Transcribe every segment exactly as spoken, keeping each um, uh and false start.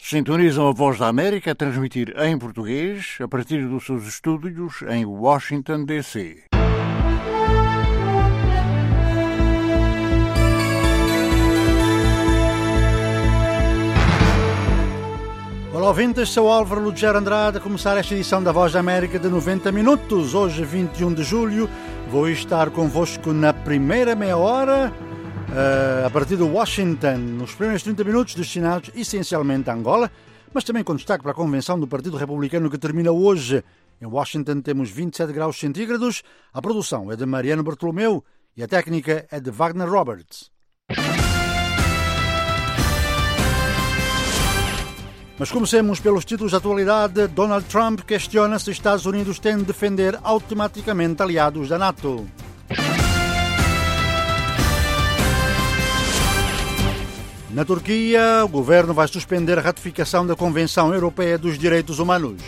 Sintonizam a Voz da América a transmitir em português a partir dos seus estúdios em Washington, D C Olá, ouvintes, sou Álvaro Lugero Andrade a começar esta edição da Voz da América de noventa minutos. Hoje, vinte e um de julho, vou estar convosco na primeira meia hora, uh, a partir de Washington, nos primeiros trinta minutos destinados essencialmente a Angola, mas também com destaque para a convenção do Partido Republicano que termina hoje. Em Washington temos vinte e sete graus centígrados, a produção é de Mariano Bartolomeu e a técnica é de Wagner Roberts. Mas comecemos pelos títulos de atualidade. Donald Trump questiona se Estados Unidos têm de defender automaticamente aliados da NATO. Na Turquia, o governo vai suspender a ratificação da Convenção Europeia dos Direitos Humanos.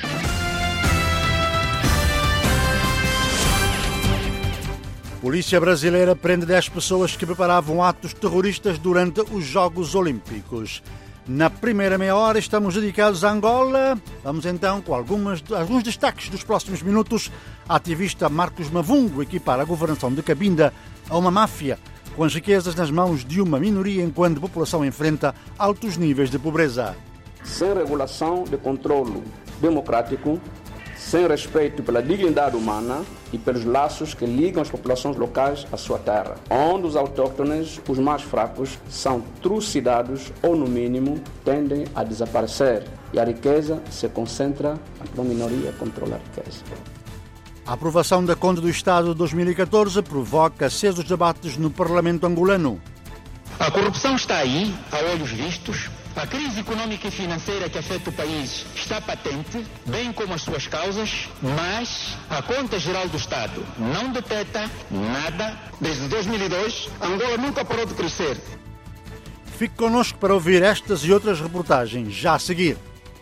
Polícia brasileira prende dez pessoas que preparavam atos terroristas durante os Jogos Olímpicos. Na primeira meia hora estamos dedicados a Angola. Vamos então com algumas, alguns destaques dos próximos minutos. A ativista Marcos Mavungo equipara a governação de Cabinda a uma máfia, com as riquezas nas mãos de uma minoria enquanto a população enfrenta altos níveis de pobreza. Sem regulação de controle democrático, sem respeito pela dignidade humana e pelos laços que ligam as populações locais à sua terra, onde os autóctones, os mais fracos, são trucidados ou, no mínimo, tendem a desaparecer e a riqueza se concentra na minoria que controla a riqueza. A aprovação da Conta do Estado de dois mil e catorze provoca acesos debates no Parlamento angolano. A corrupção está aí, a olhos vistos. A crise econômica e financeira que afeta o país está patente, bem como as suas causas, mas a Conta Geral do Estado não detecta nada. Desde dois mil e dois, Angola nunca parou de crescer. Fique connosco para ouvir estas e outras reportagens já a seguir.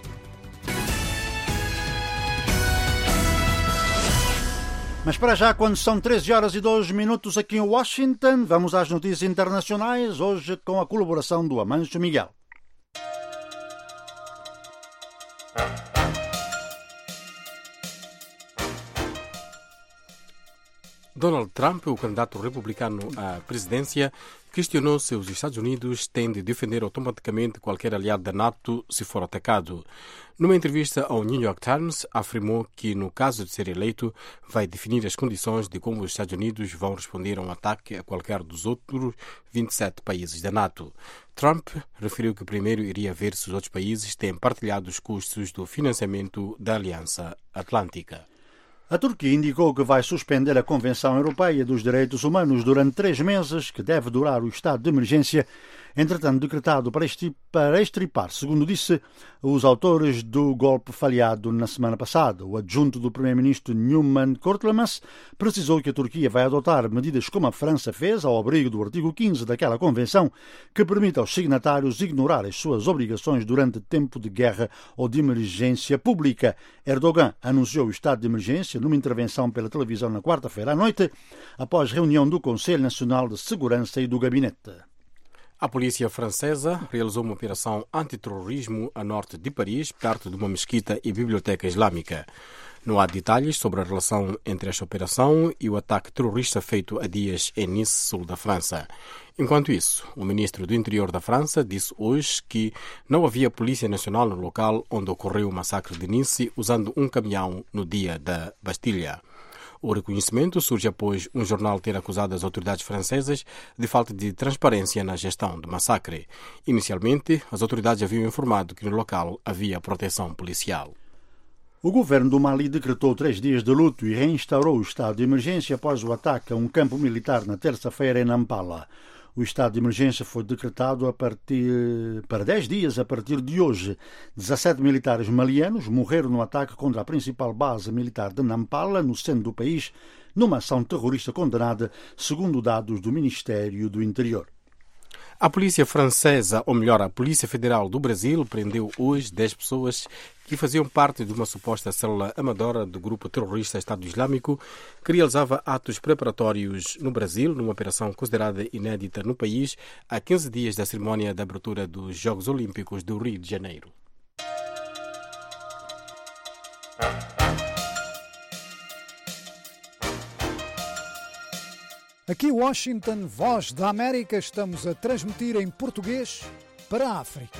Mas para já, quando são treze horas e dois minutos aqui em Washington, vamos às notícias internacionais, hoje com a colaboração do Amancio Miguel. Donald Trump, o candidato republicano à presidência, questionou se os Estados Unidos têm de defender automaticamente qualquer aliado da NATO se for atacado. Numa entrevista ao New York Times, afirmou que, no caso de ser eleito, vai definir as condições de como os Estados Unidos vão responder a um ataque a qualquer dos outros vinte e sete países da NATO. Trump referiu que primeiro iria ver se os outros países têm partilhado os custos do financiamento da Aliança Atlântica. A Turquia indicou que vai suspender a Convenção Europeia dos Direitos Humanos durante três meses, que deve durar o estado de emergência, entretanto decretado para extirpar, segundo disse, os autores do golpe falhado na semana passada. O adjunto do primeiro-ministro Numan Kurtulmus precisou que a Turquia vai adotar medidas como a França fez, ao abrigo do artigo quinze daquela convenção, que permite aos signatários ignorar as suas obrigações durante tempo de guerra ou de emergência pública. Erdogan anunciou o estado de emergência numa intervenção pela televisão na quarta-feira à noite, após reunião do Conselho Nacional de Segurança e do Gabinete. A polícia francesa realizou uma operação antiterrorismo a norte de Paris, perto de uma mesquita e biblioteca islâmica. Não há detalhes sobre a relação entre esta operação e o ataque terrorista feito há dias em Nice, sul da França. Enquanto isso, o ministro do Interior da França disse hoje que não havia polícia nacional no local onde ocorreu o massacre de Nice usando um caminhão no dia da Bastilha. O reconhecimento surge após um jornal ter acusado as autoridades francesas de falta de transparência na gestão do massacre. Inicialmente, as autoridades haviam informado que no local havia proteção policial. O governo do Mali decretou três dias de luto e reinstaurou o estado de emergência após o ataque a um campo militar na terça-feira em Nampala. O estado de emergência foi decretado a partir, para dez dias a partir de hoje. dezassete militares malianos morreram no ataque contra a principal base militar de Nampala, no centro do país, numa ação terrorista condenada, segundo dados do Ministério do Interior. A polícia francesa, ou melhor, a Polícia Federal do Brasil, prendeu hoje dez pessoas que faziam parte de uma suposta célula amadora do grupo terrorista Estado Islâmico, que realizava atos preparatórios no Brasil, numa operação considerada inédita no país, há quinze dias da cerimónia de abertura dos Jogos Olímpicos do Rio de Janeiro. Aqui Washington, Voz da América, estamos a transmitir em português para a África.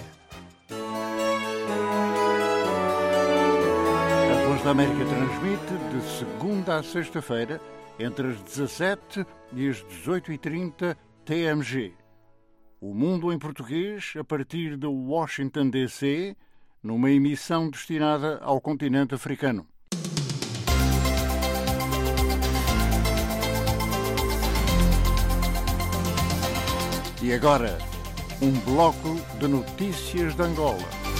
A Voz da América transmite de segunda a sexta-feira, entre as dezassete e as dezoito e trinta T M G. O Mundo em Português, a partir de Washington, D C, numa emissão destinada ao continente africano. E agora, um bloco de notícias de Angola.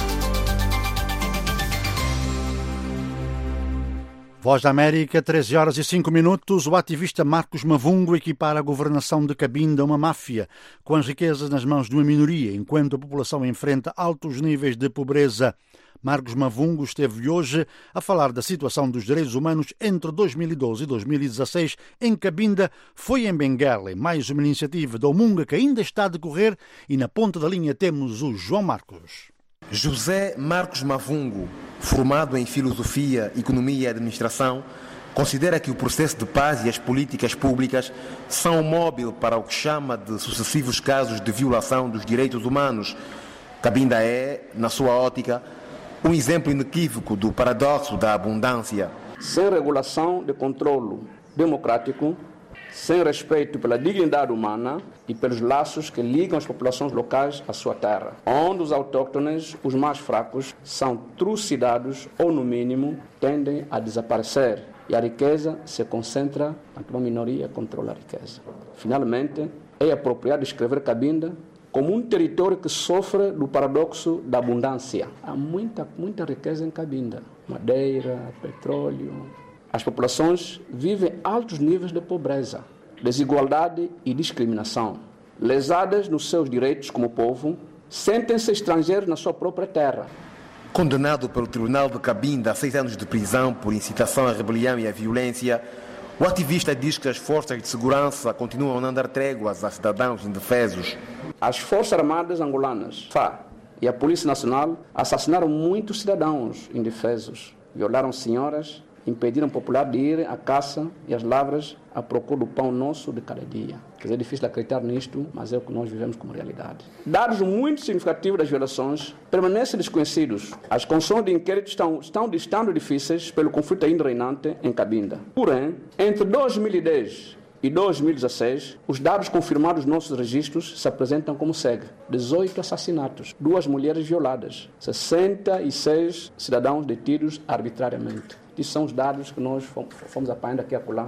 Voz da América, treze horas e cinco minutos. O ativista Marcos Mavungo equipara a governação de Cabinda a uma máfia, com as riquezas nas mãos de uma minoria, enquanto a população enfrenta altos níveis de pobreza. Marcos Mavungo esteve hoje a falar da situação dos direitos humanos entre dois mil e doze e dois mil e dezasseis em Cabinda. Foi em Benguela, mais uma iniciativa da Omunga que ainda está a decorrer, e na ponta da linha temos o João Marcos. José Marcos Mavungo, formado em Filosofia, Economia e Administração, considera que o processo de paz e as políticas públicas são móvel para o que chama de sucessivos casos de violação dos direitos humanos. Cabinda é, na sua ótica, um exemplo inequívoco do paradoxo da abundância. Sem regulação de controle democrático, sem respeito pela dignidade humana e pelos laços que ligam as populações locais à sua terra, onde os autóctones, os mais fracos, são trucidados ou, no mínimo, tendem a desaparecer e a riqueza se concentra ante uma minoria que controla a riqueza. Finalmente, é apropriado descrever Cabinda como um território que sofre do paradoxo da abundância. Há muita, muita riqueza em Cabinda. Madeira, petróleo. As populações vivem altos níveis de pobreza, desigualdade e discriminação. Lesadas nos seus direitos como povo, sentem-se estrangeiros na sua própria terra. Condenado pelo Tribunal de Cabinda a seis anos de prisão por incitação à rebelião e à violência, o ativista diz que as forças de segurança continuam a não dar tréguas a cidadãos indefesos. As Forças Armadas Angolanas, F A R, e a Polícia Nacional assassinaram muitos cidadãos indefesos, violaram senhoras, impediram o popular de ir à caça e às lavras à procura do pão nosso de cada dia. Quer dizer, é difícil acreditar nisto, mas é o que nós vivemos como realidade. Dados muito significativos das violações permanecem desconhecidos. As condições de inquérito estão, estão estando difíceis pelo conflito ainda reinante em Cabinda. Porém, entre dois mil e dez e dois mil e dezasseis, os dados confirmados nos nossos registros se apresentam como segue: dezoito assassinatos, duas mulheres violadas, sessenta e seis cidadãos detidos arbitrariamente. Esses são os dados que nós fomos apanhando aqui e acolá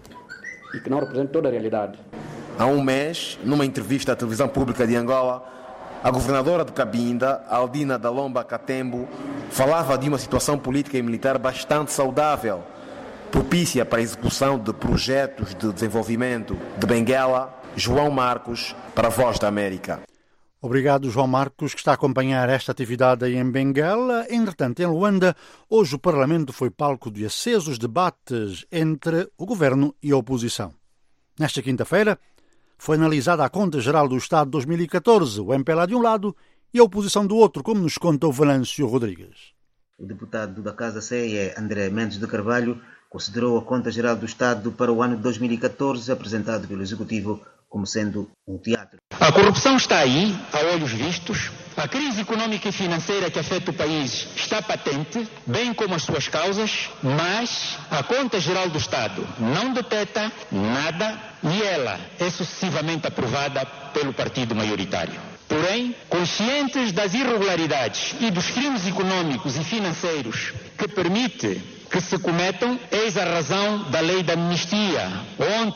e que não representam toda a realidade. Há um mês, numa entrevista à televisão pública de Angola, a governadora de Cabinda, Aldina Dalomba Katembo, falava de uma situação política e militar bastante saudável, propícia para a execução de projetos de desenvolvimento. De Benguela, João Marcos, para a Voz da América. Obrigado, João Marcos, que está a acompanhar esta atividade aí em Benguela. Entretanto, em Luanda, hoje o Parlamento foi palco de acesos debates entre o governo e a oposição. Nesta quinta-feira, foi analisada a Conta Geral do Estado de dois mil e catorze, o M P L A de um lado e a oposição do outro, como nos conta o Venâncio Rodrigues. O deputado da Casa C E, André Mendes de Carvalho, considerou a Conta Geral do Estado para o ano de dois mil e catorze, apresentado pelo Executivo, como sendo um teatro. A corrupção está aí, a olhos vistos. A crise econômica e financeira que afeta o país está patente, bem como as suas causas, mas a Conta Geral do Estado não deteta nada e ela é sucessivamente aprovada pelo partido maioritário. Porém, conscientes das irregularidades e dos crimes econômicos e financeiros que permite que se cometam, eis a razão da lei da amnistia, onde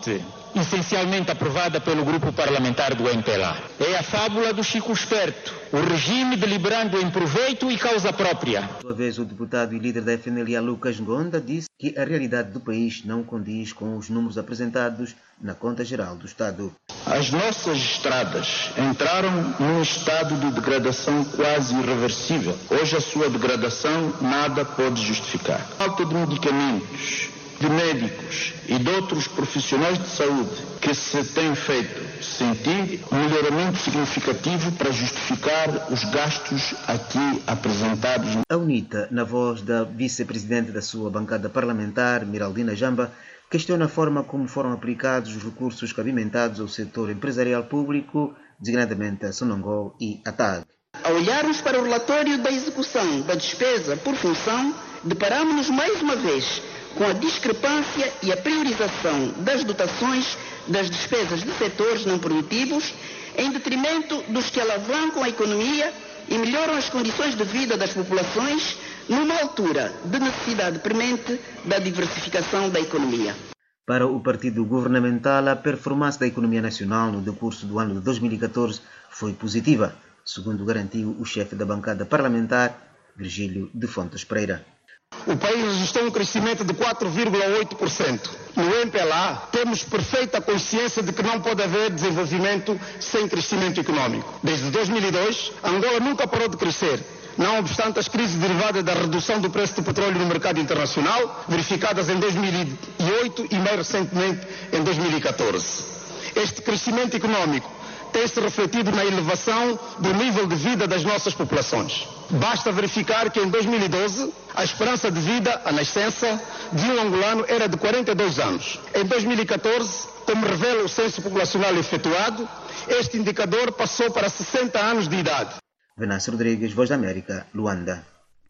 essencialmente aprovada pelo grupo parlamentar do M P L A. É a fábula do Chico Esperto, o regime deliberando em proveito e causa própria. Por sua vez, o deputado e líder da F N L A, Lucas Ngonda, disse que a realidade do país não condiz com os números apresentados na Conta Geral do Estado. As nossas estradas entraram num estado de degradação quase irreversível. Hoje a sua degradação nada pode justificar. Falta de medicamentos, de médicos e de outros profissionais de saúde que se tem feito sentir um melhoramento significativo para justificar os gastos aqui apresentados. A UNITA, na voz da vice-presidente da sua bancada parlamentar, Miraldina Jamba, questiona a forma como foram aplicados os recursos cabimentados ao setor empresarial público, designadamente a Sonangol e a T A G. Ao olharmos para o relatório da execução da despesa por função, deparamos-nos mais uma vez com a discrepância e a priorização das dotações das despesas de setores não produtivos em detrimento dos que alavancam a economia e melhoram as condições de vida das populações numa altura de necessidade premente da diversificação da economia. Para o partido governamental, a performance da economia nacional no decurso do ano de dois mil e catorze foi positiva, segundo garantiu o chefe da bancada parlamentar, Virgílio de Fontes Pereira. O país registrou um crescimento de quatro vírgula oito por cento. No M P L A, temos perfeita consciência de que não pode haver desenvolvimento sem crescimento econômico. Desde dois mil e dois, Angola nunca parou de crescer, não obstante as crises derivadas da redução do preço do petróleo no mercado internacional, verificadas em dois mil e oito e mais recentemente em dois mil e catorze. Este crescimento econômico tem-se refletido na elevação do nível de vida das nossas populações. Basta verificar que em dois mil e doze, a esperança de vida, a nascença, de um angolano era de quarenta e dois anos. Em dois mil e catorze, como revela o censo populacional efetuado, este indicador passou para sessenta anos de idade. Venâncio Rodrigues, Voz da América, Luanda.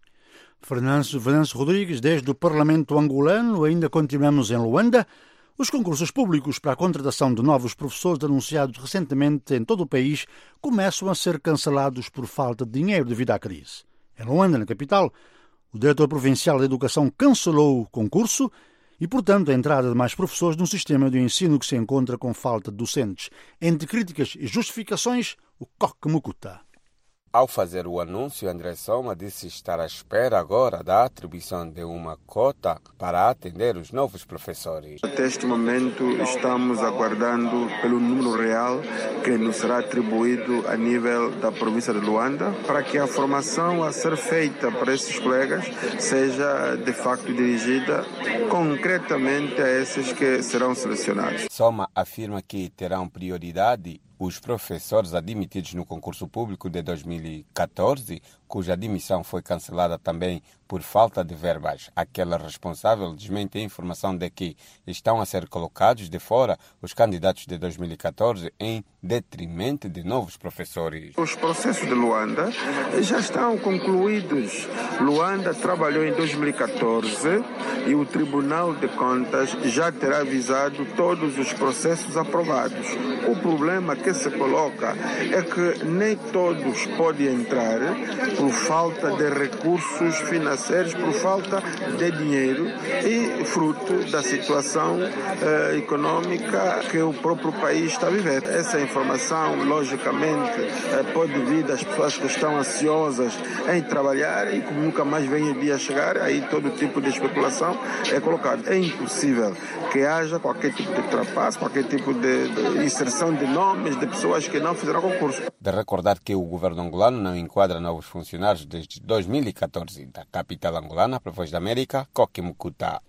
Venâncio, Venâncio Rodrigues, desde o Parlamento angolano, ainda continuamos em Luanda. Os concursos públicos para a contratação de novos professores anunciados recentemente em todo o país começam a ser cancelados por falta de dinheiro devido à crise. Em Luanda, na capital, o diretor provincial da Educação cancelou o concurso e, portanto, a entrada de mais professores num sistema de ensino que se encontra com falta de docentes. Entre críticas e justificações, o Coque Mucuta. Ao fazer o anúncio, André Soma disse estar à espera agora da atribuição de uma cota para atender os novos professores. Até este momento estamos aguardando pelo número real que nos será atribuído a nível da província de Luanda para que a formação a ser feita para esses colegas seja de facto dirigida concretamente a esses que serão selecionados. Soma afirma que terão prioridade os professores admitidos no concurso público de dois mil e catorze, cuja admissão foi cancelada também por falta de verbas. Aquela responsável desmente a informação de que estão a ser colocados de fora os candidatos de dois mil e catorze em detrimento de novos professores. Os processos de Luanda já estão concluídos. Luanda trabalhou em dois mil e catorze e o Tribunal de Contas já terá avisado todos os processos aprovados. O problema que se coloca é que nem todos podem entrar por falta de recursos financeiros, por falta de dinheiro e fruto da situação eh, econômica que o próprio país está vivendo. Essa informação, logicamente, eh, pode vir das pessoas que estão ansiosas em trabalhar e como nunca mais vem o dia chegar, aí todo tipo de especulação é colocado. É impossível que haja qualquer tipo de trapaço, qualquer tipo de, de inserção de nomes de pessoas que não fizeram concurso. De recordar que o governo angolano não enquadra novos funcionários desde dois mil e catorze. Da capital angolana, para a Voz da América, Coque Mucuta.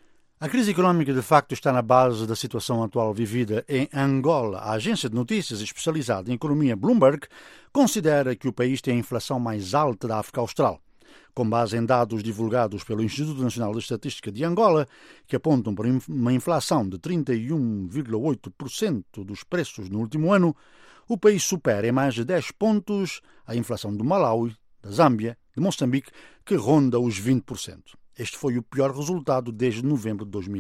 A crise económica, de facto, está na base da situação atual vivida em Angola. A agência de notícias especializada em economia Bloomberg considera que o país tem a inflação mais alta da África Austral. Com base em dados divulgados pelo Instituto Nacional de Estatística de Angola, que apontam para uma inflação de trinta e um vírgula oito por cento dos preços no último ano, o país supera em mais de dez pontos a inflação do Malawi, da Zâmbia, de Moçambique, que ronda os vinte por cento. Este foi o pior resultado desde novembro de dois mil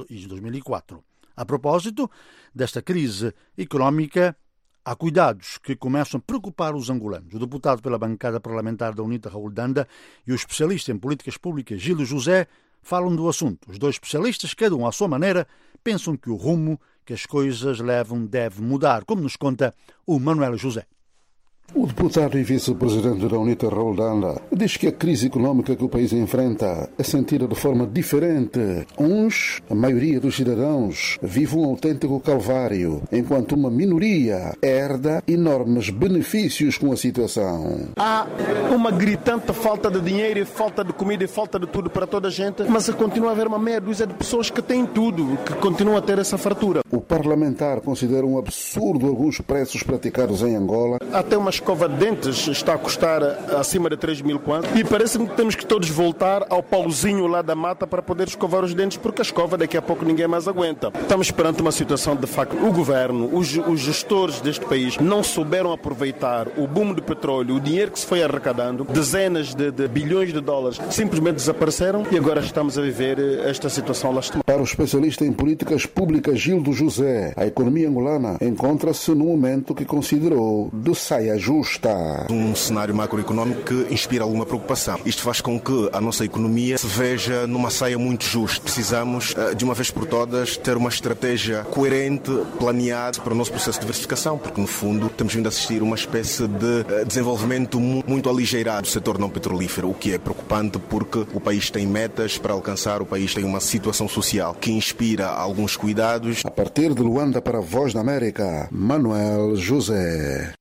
e quatro. A propósito desta crise económica, há cuidados que começam a preocupar os angolanos. O deputado pela bancada parlamentar da UNITA, Raul Danda, e o especialista em políticas públicas, Gilles José, falam do assunto. Os dois especialistas, cada um à sua maneira, pensam que o rumo que as coisas levam deve mudar, como nos conta o Manuel José. O deputado e vice-presidente da UNITA, Roldanda, diz que a crise econômica que o país enfrenta é sentida de forma diferente. Uns, a maioria dos cidadãos, vive um autêntico calvário, enquanto uma minoria herda enormes benefícios com a situação. Há uma gritante falta de dinheiro, falta de comida e falta de tudo para toda a gente, mas continua a haver uma meia dúzia de pessoas que têm tudo, que continuam a ter essa fartura. O parlamentar considera um absurdo alguns preços praticados em Angola. Até uma escova de dentes está a custar acima de três mil kwanzas e parece-me que temos que todos voltar ao pauzinho lá da mata para poder escovar os dentes, porque a escova daqui a pouco ninguém mais aguenta. Estamos perante uma situação de facto. O governo, os, os gestores deste país não souberam aproveitar o boom do petróleo, o dinheiro que se foi arrecadando, dezenas de, de bilhões de dólares simplesmente desapareceram e agora estamos a viver esta situação lastimada. Para o especialista em políticas públicas Gildo José, a economia angolana encontra-se num momento que considerou de saia justa. Um cenário macroeconómico que inspira alguma preocupação. Isto faz com que a nossa economia se veja numa saia muito justa. Precisamos, de uma vez por todas, ter uma estratégia coerente, planeada para o nosso processo de diversificação, porque, no fundo, temos vindo a assistir a uma espécie de desenvolvimento muito aligeirado do setor não petrolífero, o que é preocupante porque o país tem metas para alcançar, o país tem uma situação social que inspira alguns cuidados. A partir de Luanda para a Voz da América, Manuel José.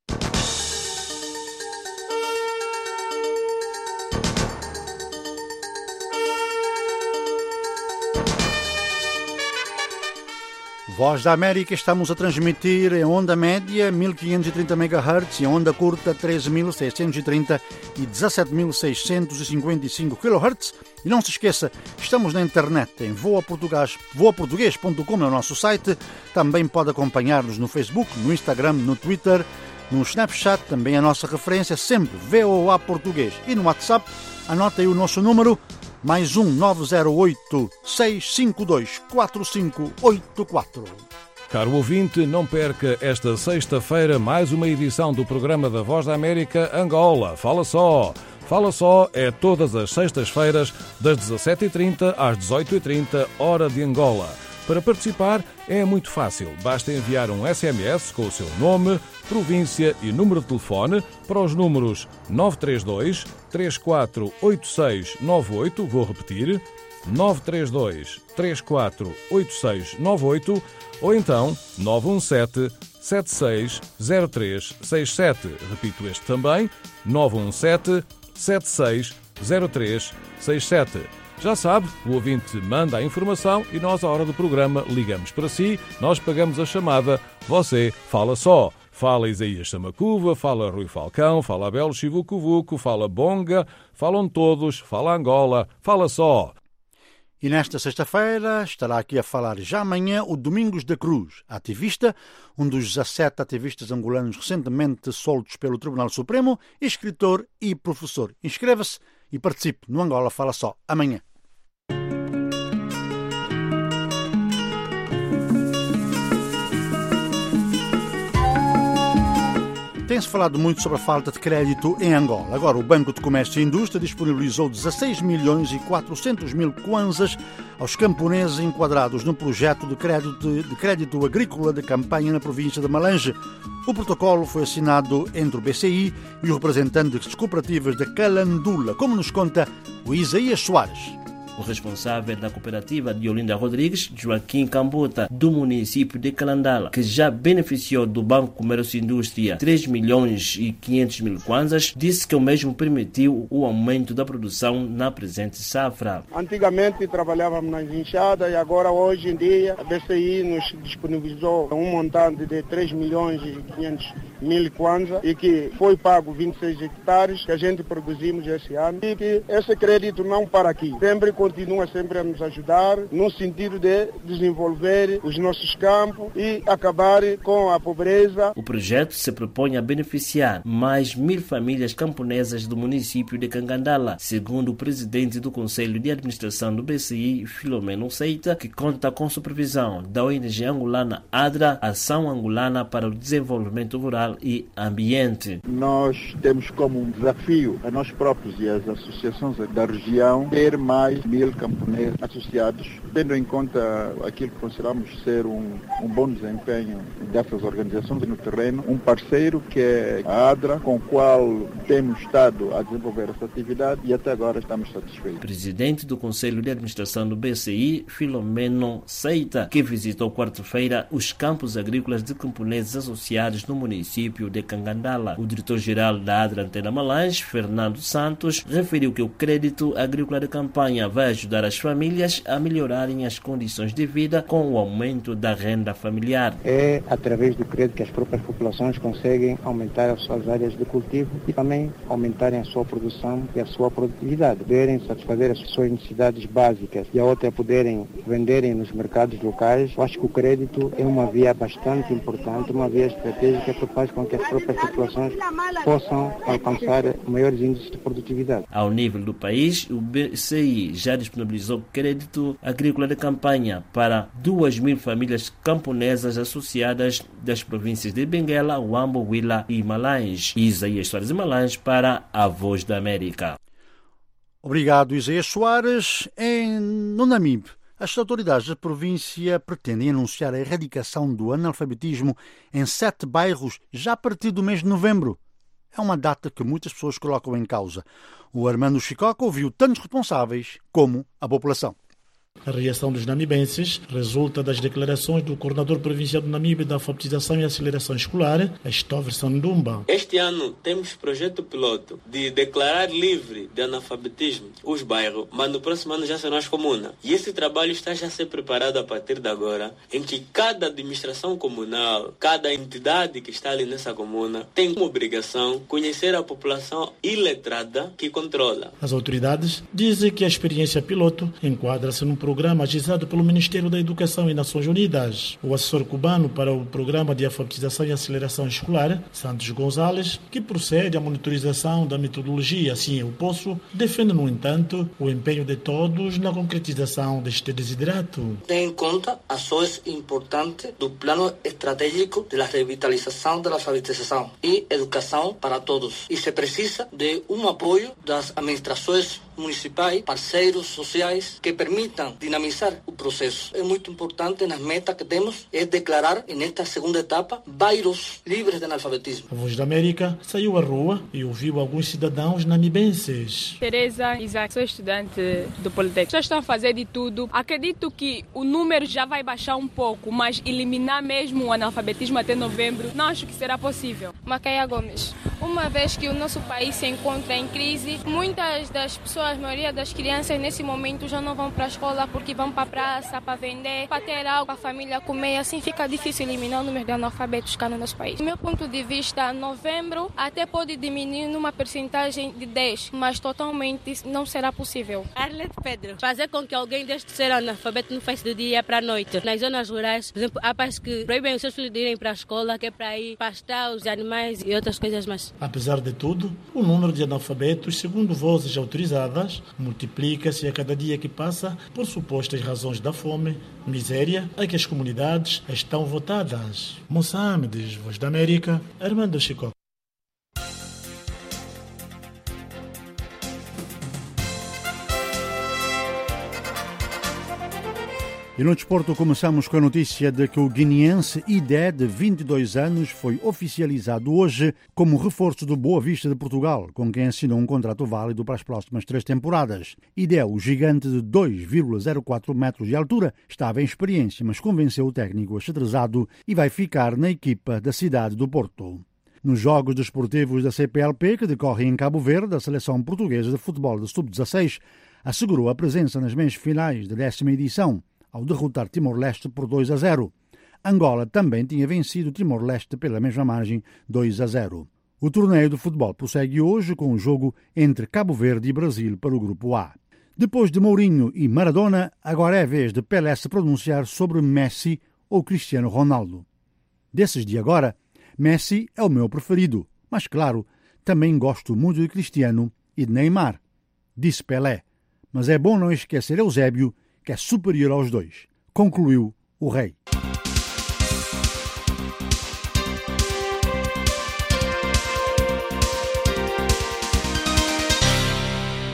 Voz da América, estamos a transmitir em onda média mil quinhentos e trinta megahertz e em onda curta treze mil seiscentos e trinta e dezassete mil seiscentos e cinquenta e cinco kilohertz. E não se esqueça, estamos na internet em voa português ponto com, é o nosso site. Também pode acompanhar-nos no Facebook, no Instagram, no Twitter, no Snapchat, também a nossa referência sempre V O A Português. E no WhatsApp, anote aí o nosso número, mais um nove zero oito, seis cinco dois, quatro cinco oito quatro. Caro ouvinte, não perca esta sexta-feira mais uma edição do programa da Voz da América Angola. Fala só! Fala só é todas as sextas-feiras, das dezassete e trinta às dezoito e trinta, hora de Angola. Para participar é muito fácil. Basta enviar um S M S com o seu nome, província e número de telefone para os números nove três dois, três quatro oito seis nove oito, vou repetir, nove três dois, três quatro oito seis nove oito, ou então nove um sete, sete seis zero três seis sete. Repito este também, nove um sete, sete seis zero três seis sete. Já sabe, o ouvinte manda a informação e nós, à hora do programa, ligamos para si, nós pagamos a chamada, você fala só. Fala Isaías Samacuva, fala Rui Falcão, fala Abel Chivucovuco, fala Bonga, falam todos, fala Angola, fala só. E nesta sexta-feira estará aqui a falar já amanhã o Domingos da Cruz, ativista, um dos dezassete ativistas angolanos recentemente soltos pelo Tribunal Supremo, escritor e professor. Inscreva-se e participe no Angola Fala Só amanhã. Tem-se falado muito sobre a falta de crédito em Angola. Agora, o Banco de Comércio e Indústria disponibilizou dezasseis milhões e quatrocentos mil kwanzas aos camponeses enquadrados no projeto de crédito, de crédito agrícola de campanha na província de Malange. O protocolo foi assinado entre o B C I e os representantes das cooperativas da Calandula, como nos conta o Isaías Soares. O responsável da cooperativa de Olinda Rodrigues, Joaquim Cambuta, do município de Calandala, que já beneficiou do Banco Comércio e Indústria três milhões e quinhentos mil kwanzas, disse que o mesmo permitiu o aumento da produção na presente safra. Antigamente trabalhávamos nas enxadas e agora, hoje em dia, a B C I nos disponibilizou um montante de três milhões e quinhentos mil kwanzas e que foi pago vinte e seis hectares que a gente produzimos esse ano e que esse crédito não para aqui. Sempre continua sempre a nos ajudar no sentido de desenvolver os nossos campos e acabar com a pobreza. O projeto se propõe a beneficiar mais mil famílias camponesas do município de Cangandala, segundo o presidente do Conselho de Administração do B C I, Filomeno Seita, que conta com supervisão da O N G angolana ADRA, Ação Angolana para o Desenvolvimento Rural e Ambiente. Nós temos como um desafio a nós próprios e as associações da região ter mais mil camponeses associados, tendo em conta aquilo que consideramos ser um, um bom desempenho dessas organizações no terreno, um parceiro que é a ADRA, com o qual temos estado a desenvolver essa atividade e até agora estamos satisfeitos. Presidente do Conselho de Administração do B C I, Filomeno Seita, que visitou quarta-feira os campos agrícolas de camponeses associados no município de Cangandala. O diretor-geral da ADRA Antena Malange, Fernando Santos, referiu que o crédito agrícola de campanha vai ajudar as famílias a melhorarem as condições de vida com o aumento da renda familiar. É através do crédito que as próprias populações conseguem aumentar as suas áreas de cultivo e também aumentarem a sua produção e a sua produtividade, poderem satisfazer as suas necessidades básicas e a outra é poderem venderem nos mercados locais. Eu acho que o crédito é uma via bastante importante, uma via estratégica que faz com que as próprias populações possam alcançar maiores índices de produtividade. Ao nível do país, o B C I já disponibilizou crédito agrícola de campanha para duas mil famílias camponesas associadas das províncias de Benguela, Huambo, Huila e Malange. Isaías Soares de Malange para a Voz da América. Obrigado, Isaías Soares. Em, no Namibe, as autoridades da província pretendem anunciar a erradicação do analfabetismo em sete bairros já a partir do mês de novembro. É uma data que muitas pessoas colocam em causa. O Armando Chicoca ouviu tantos responsáveis como a população. A reação dos namibenses resulta das declarações do coordenador provincial do Namibe da alfabetização e aceleração escolar, Stoverson Ndumba. Este ano temos projeto piloto de declarar livre de analfabetismo os bairros, mas no próximo ano já serão as comunas. E esse trabalho está já a ser preparado a partir de agora, em que cada administração comunal, cada entidade que está ali nessa comuna tem como obrigação conhecer a população iletrada que controla. As autoridades dizem que a experiência piloto enquadra-se num programa agizado pelo Ministério da Educação e Nações Unidas. O assessor cubano para o Programa de Alfabetização e Aceleração Escolar, Santos Gonzalez, que procede à monitorização da metodologia, assim eu posso, defende, no entanto, o empenho de todos na concretização deste desiderato. Tem em conta ações importantes do plano estratégico de revitalização da alfabetização e educação para todos. E se precisa de um apoio das administrações municipais, parceiros sociais que permitam dinamizar o processo. É muito importante nas metas que temos é declarar, nesta segunda etapa, bairros livres de analfabetismo. A Voz da América saiu à rua e ouviu alguns cidadãos namibenses. Tereza Isaac, sou estudante do Politécnico. Já estão a fazer de tudo. Acredito que o número já vai baixar um pouco, mas eliminar mesmo o analfabetismo até novembro, não acho que será possível. Macaia Gomes. Uma vez que o nosso país se encontra em crise, muitas das pessoas, a maioria das crianças nesse momento já não vão para a escola porque vão para a praça para vender, para ter algo para a família comer. Assim fica difícil eliminar o número de analfabetos cá no nosso país. Do meu ponto de vista, novembro até pode diminuir numa percentagem de dez, mas totalmente não será possível. Arlete Pedro. Fazer com que alguém deixe de ser analfabeto não faz do dia para a noite. Nas zonas rurais, por exemplo, há pais que proíbem os seus filhos de irem para a escola, que é para ir pastar os animais e outras coisas mais. Apesar de tudo, o número de analfabetos, segundo vozes autorizadas, multiplica-se a cada dia que passa por supostas razões da fome, miséria a que as comunidades estão votadas. Moçambique, Voz da América, Armando Chicoca. E no desporto começamos com a notícia de que o guineense Idé, de vinte e dois anos, foi oficializado hoje como reforço do Boa Vista de Portugal, com quem assinou um contrato válido para as próximas três temporadas. Idé, o gigante de dois vírgula zero quatro metros de altura, estava em experiência, mas convenceu o técnico achedrezado e vai ficar na equipa da cidade do Porto. Nos Jogos Desportivos da C P L P, que decorrem em Cabo Verde, a seleção portuguesa de futebol de sub dezasseis assegurou a presença nas meias finais da décima edição, ao derrotar Timor-Leste por dois a zero. Angola também tinha vencido Timor-Leste pela mesma margem, dois a zero. O torneio de futebol prossegue hoje com o jogo entre Cabo Verde e Brasil para o Grupo A. Depois de Mourinho e Maradona, agora é a vez de Pelé se pronunciar sobre Messi ou Cristiano Ronaldo. Desses de agora, Messi é o meu preferido, mas claro, também gosto muito de Cristiano e de Neymar, disse Pelé. Mas é bom não esquecer Eusébio, que é superior aos dois, concluiu o rei.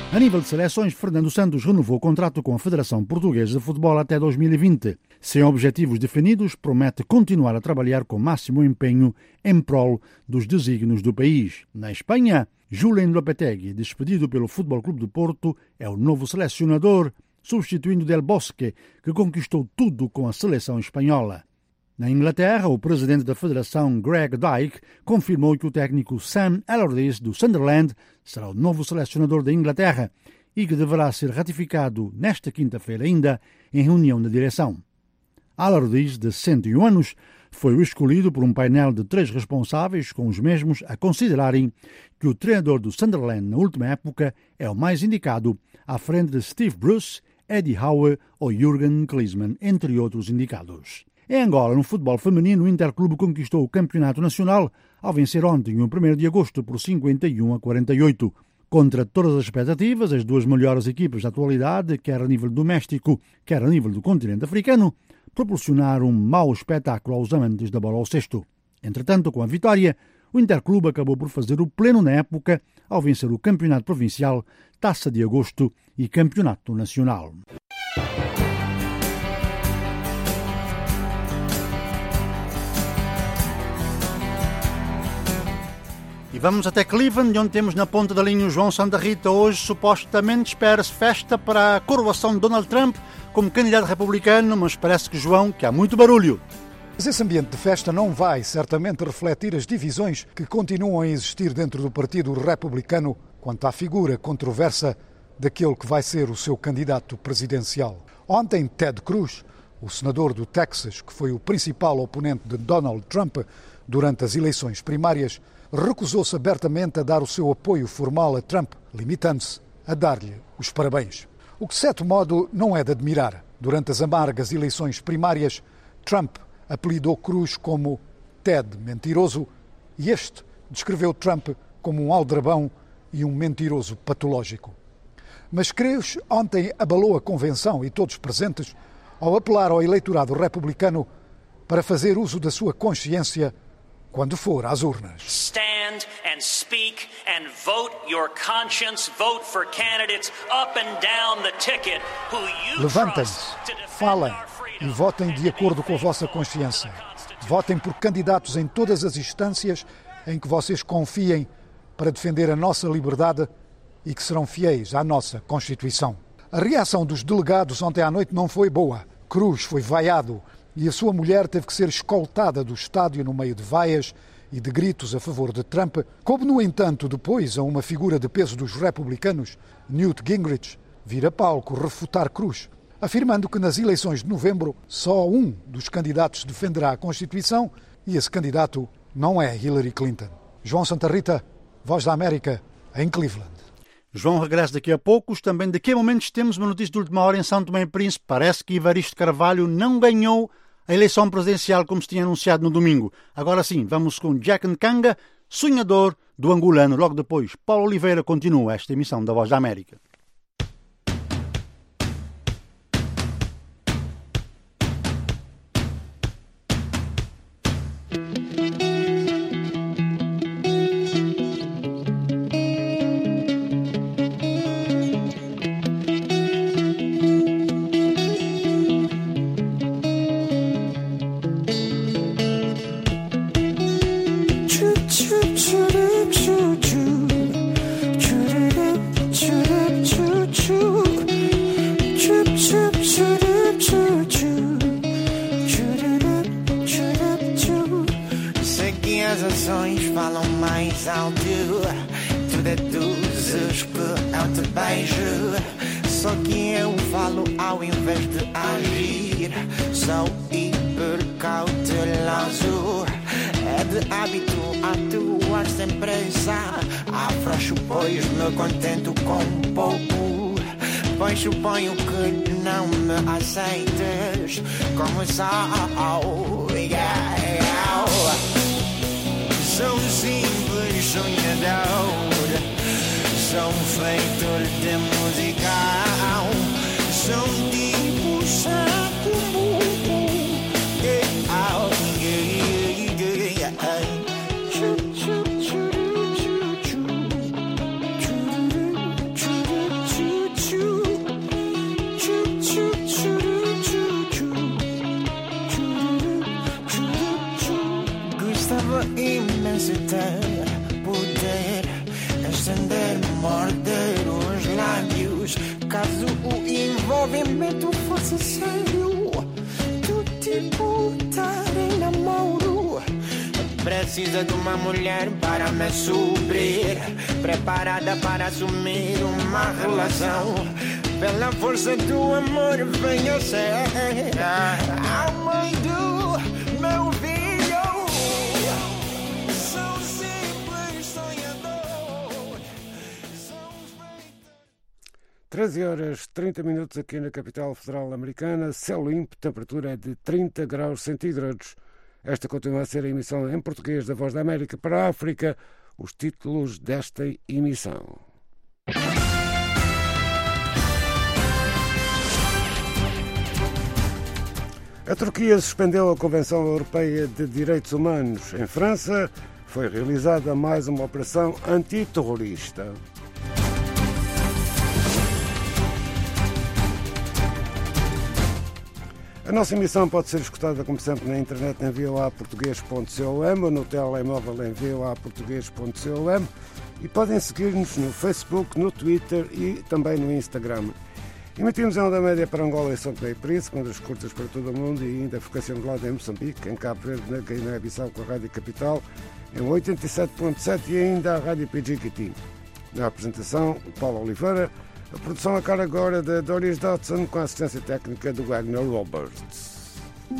A nível de seleções, Fernando Santos renovou o contrato com a Federação Portuguesa de Futebol até dois mil e vinte. Sem objetivos definidos, promete continuar a trabalhar com máximo empenho em prol dos desígnios do país. Na Espanha, Julen Lopetegui, despedido pelo Futebol Clube do Porto, é o novo selecionador, substituindo Del Bosque, que conquistou tudo com a seleção espanhola. Na Inglaterra, o presidente da Federação, Greg Dyke, confirmou que o técnico Sam Allardyce, do Sunderland, será o novo selecionador da Inglaterra e que deverá ser ratificado nesta quinta-feira ainda em reunião da direção. Allardyce, de cento e um anos, foi o escolhido por um painel de três responsáveis, com os mesmos a considerarem que o treinador do Sunderland na última época é o mais indicado, à frente de Steve Bruce, Eddie Howe ou Jürgen Klinsmann, entre outros indicados. Em Angola, no futebol feminino, o Interclube conquistou o campeonato nacional ao vencer ontem, o primeiro de agosto, por cinquenta e um a quarenta e oito. Contra todas as expectativas, as duas melhores equipas da atualidade, quer a nível doméstico, quer a nível do continente africano, proporcionaram um mau espetáculo aos amantes da bola ao cesto. Entretanto, com a vitória, o Interclube acabou por fazer o pleno na época ao vencer o campeonato provincial, Taça de Agosto e campeonato nacional. E vamos até Cleveland, onde temos na ponta da linha o João Santa Rita. Hoje, supostamente, espera-se festa para a coroação de Donald Trump como candidato republicano, mas parece que, João, que há muito barulho. Mas esse ambiente de festa não vai, certamente, refletir as divisões que continuam a existir dentro do Partido Republicano quanto à figura controversa daquele que vai ser o seu candidato presidencial. Ontem, Ted Cruz, o senador do Texas, que foi o principal oponente de Donald Trump durante as eleições primárias, recusou-se abertamente a dar o seu apoio formal a Trump, limitando-se a dar-lhe os parabéns. O que, de certo modo, não é de admirar. Durante as amargas eleições primárias, Trump apelidou Cruz como Ted Mentiroso e este descreveu Trump como um aldrabão e um mentiroso patológico. Mas Cruz ontem abalou a convenção e todos presentes ao apelar ao eleitorado republicano para fazer uso da sua consciência quando for às urnas. Stand and speak and vote your conscience. Vote for candidates up and down the ticket who you Levantem-se, falem e votem de acordo com a vossa consciência. Votem por candidatos em todas as instâncias em que vocês confiem para defender a nossa liberdade e que serão fiéis à nossa Constituição. A reação dos delegados ontem à noite não foi boa. Cruz foi vaiado e a sua mulher teve que ser escoltada do estádio no meio de vaias e de gritos a favor de Trump. Coube, no entanto, depois a uma figura de peso dos republicanos, Newt Gingrich, vir a palco refutar Cruz, afirmando que nas eleições de novembro só um dos candidatos defenderá a Constituição e esse candidato não é Hillary Clinton. João Santa Rita, Voz da América, em Cleveland. João regressa daqui a poucos. Também daqui a momentos temos uma notícia de última hora em São Tomé e Príncipe. Parece que Evaristo Carvalho não ganhou a eleição presidencial como se tinha anunciado no domingo. Agora sim, vamos com Jack Nkanga, sonhador do angolano. Logo depois, Paulo Oliveira continua esta emissão da Voz da América. Falam mais alto, tu deduzes que eu te beijo. Só que eu falo ao invés de agir. Sou hipercauteloso. É de hábito atuar sem pressa. Afrouxo, pois me contento com pouco. Pois suponho que não me aceites como sou. Yeah, yeah. Sou simples sonhador, sou um feitor de musical, sou um tipo saco burro. olhos. Caso o envolvimento fosse sério, do tipo estar em namoro. Precisa de uma mulher para me suprir, preparada para assumir uma relação. Pela força do amor venha ser a mãe do meu filho. Sou simples sonhador. treze horas e trinta minutos aqui na capital federal americana. Céu limpo, temperatura é de trinta graus centígrados. Esta continua a ser a emissão em português da Voz da América para a África. Os títulos desta emissão. A Turquia suspendeu a Convenção Europeia de Direitos Humanos. Em França, foi realizada mais uma operação antiterrorista. A nossa emissão pode ser escutada, como sempre, na internet em v o a português ponto com ou no telemóvel em v o a português ponto com e podem seguir-nos no Facebook, no Twitter e também no Instagram. Emitimos em onda média para Angola e São Tomé e Príncipe, ondas curtas para todo o mundo e ainda frequência modulada em Moçambique, em Cabo Verde, na Guiné-Bissau com a Rádio Capital, em oitenta e sete ponto sete e ainda a Rádio P G Q T. Na apresentação, Paulo Oliveira. A produção a cara agora de Doris Dodson com a assistência técnica do Wagner Roberts.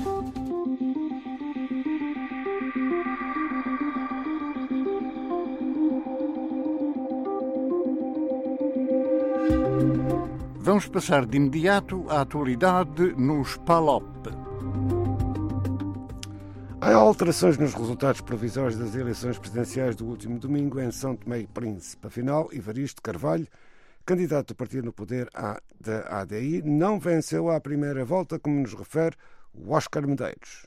Vamos passar de imediato à atualidade nos P A L O P. Há alterações nos resultados provisórios das eleições presidenciais do último domingo em São Tomé e Príncipe. Afinal, Evaristo Carvalho, candidato do partido no poder da A D I, não venceu à primeira volta, como nos refere o Oscar Medeiros.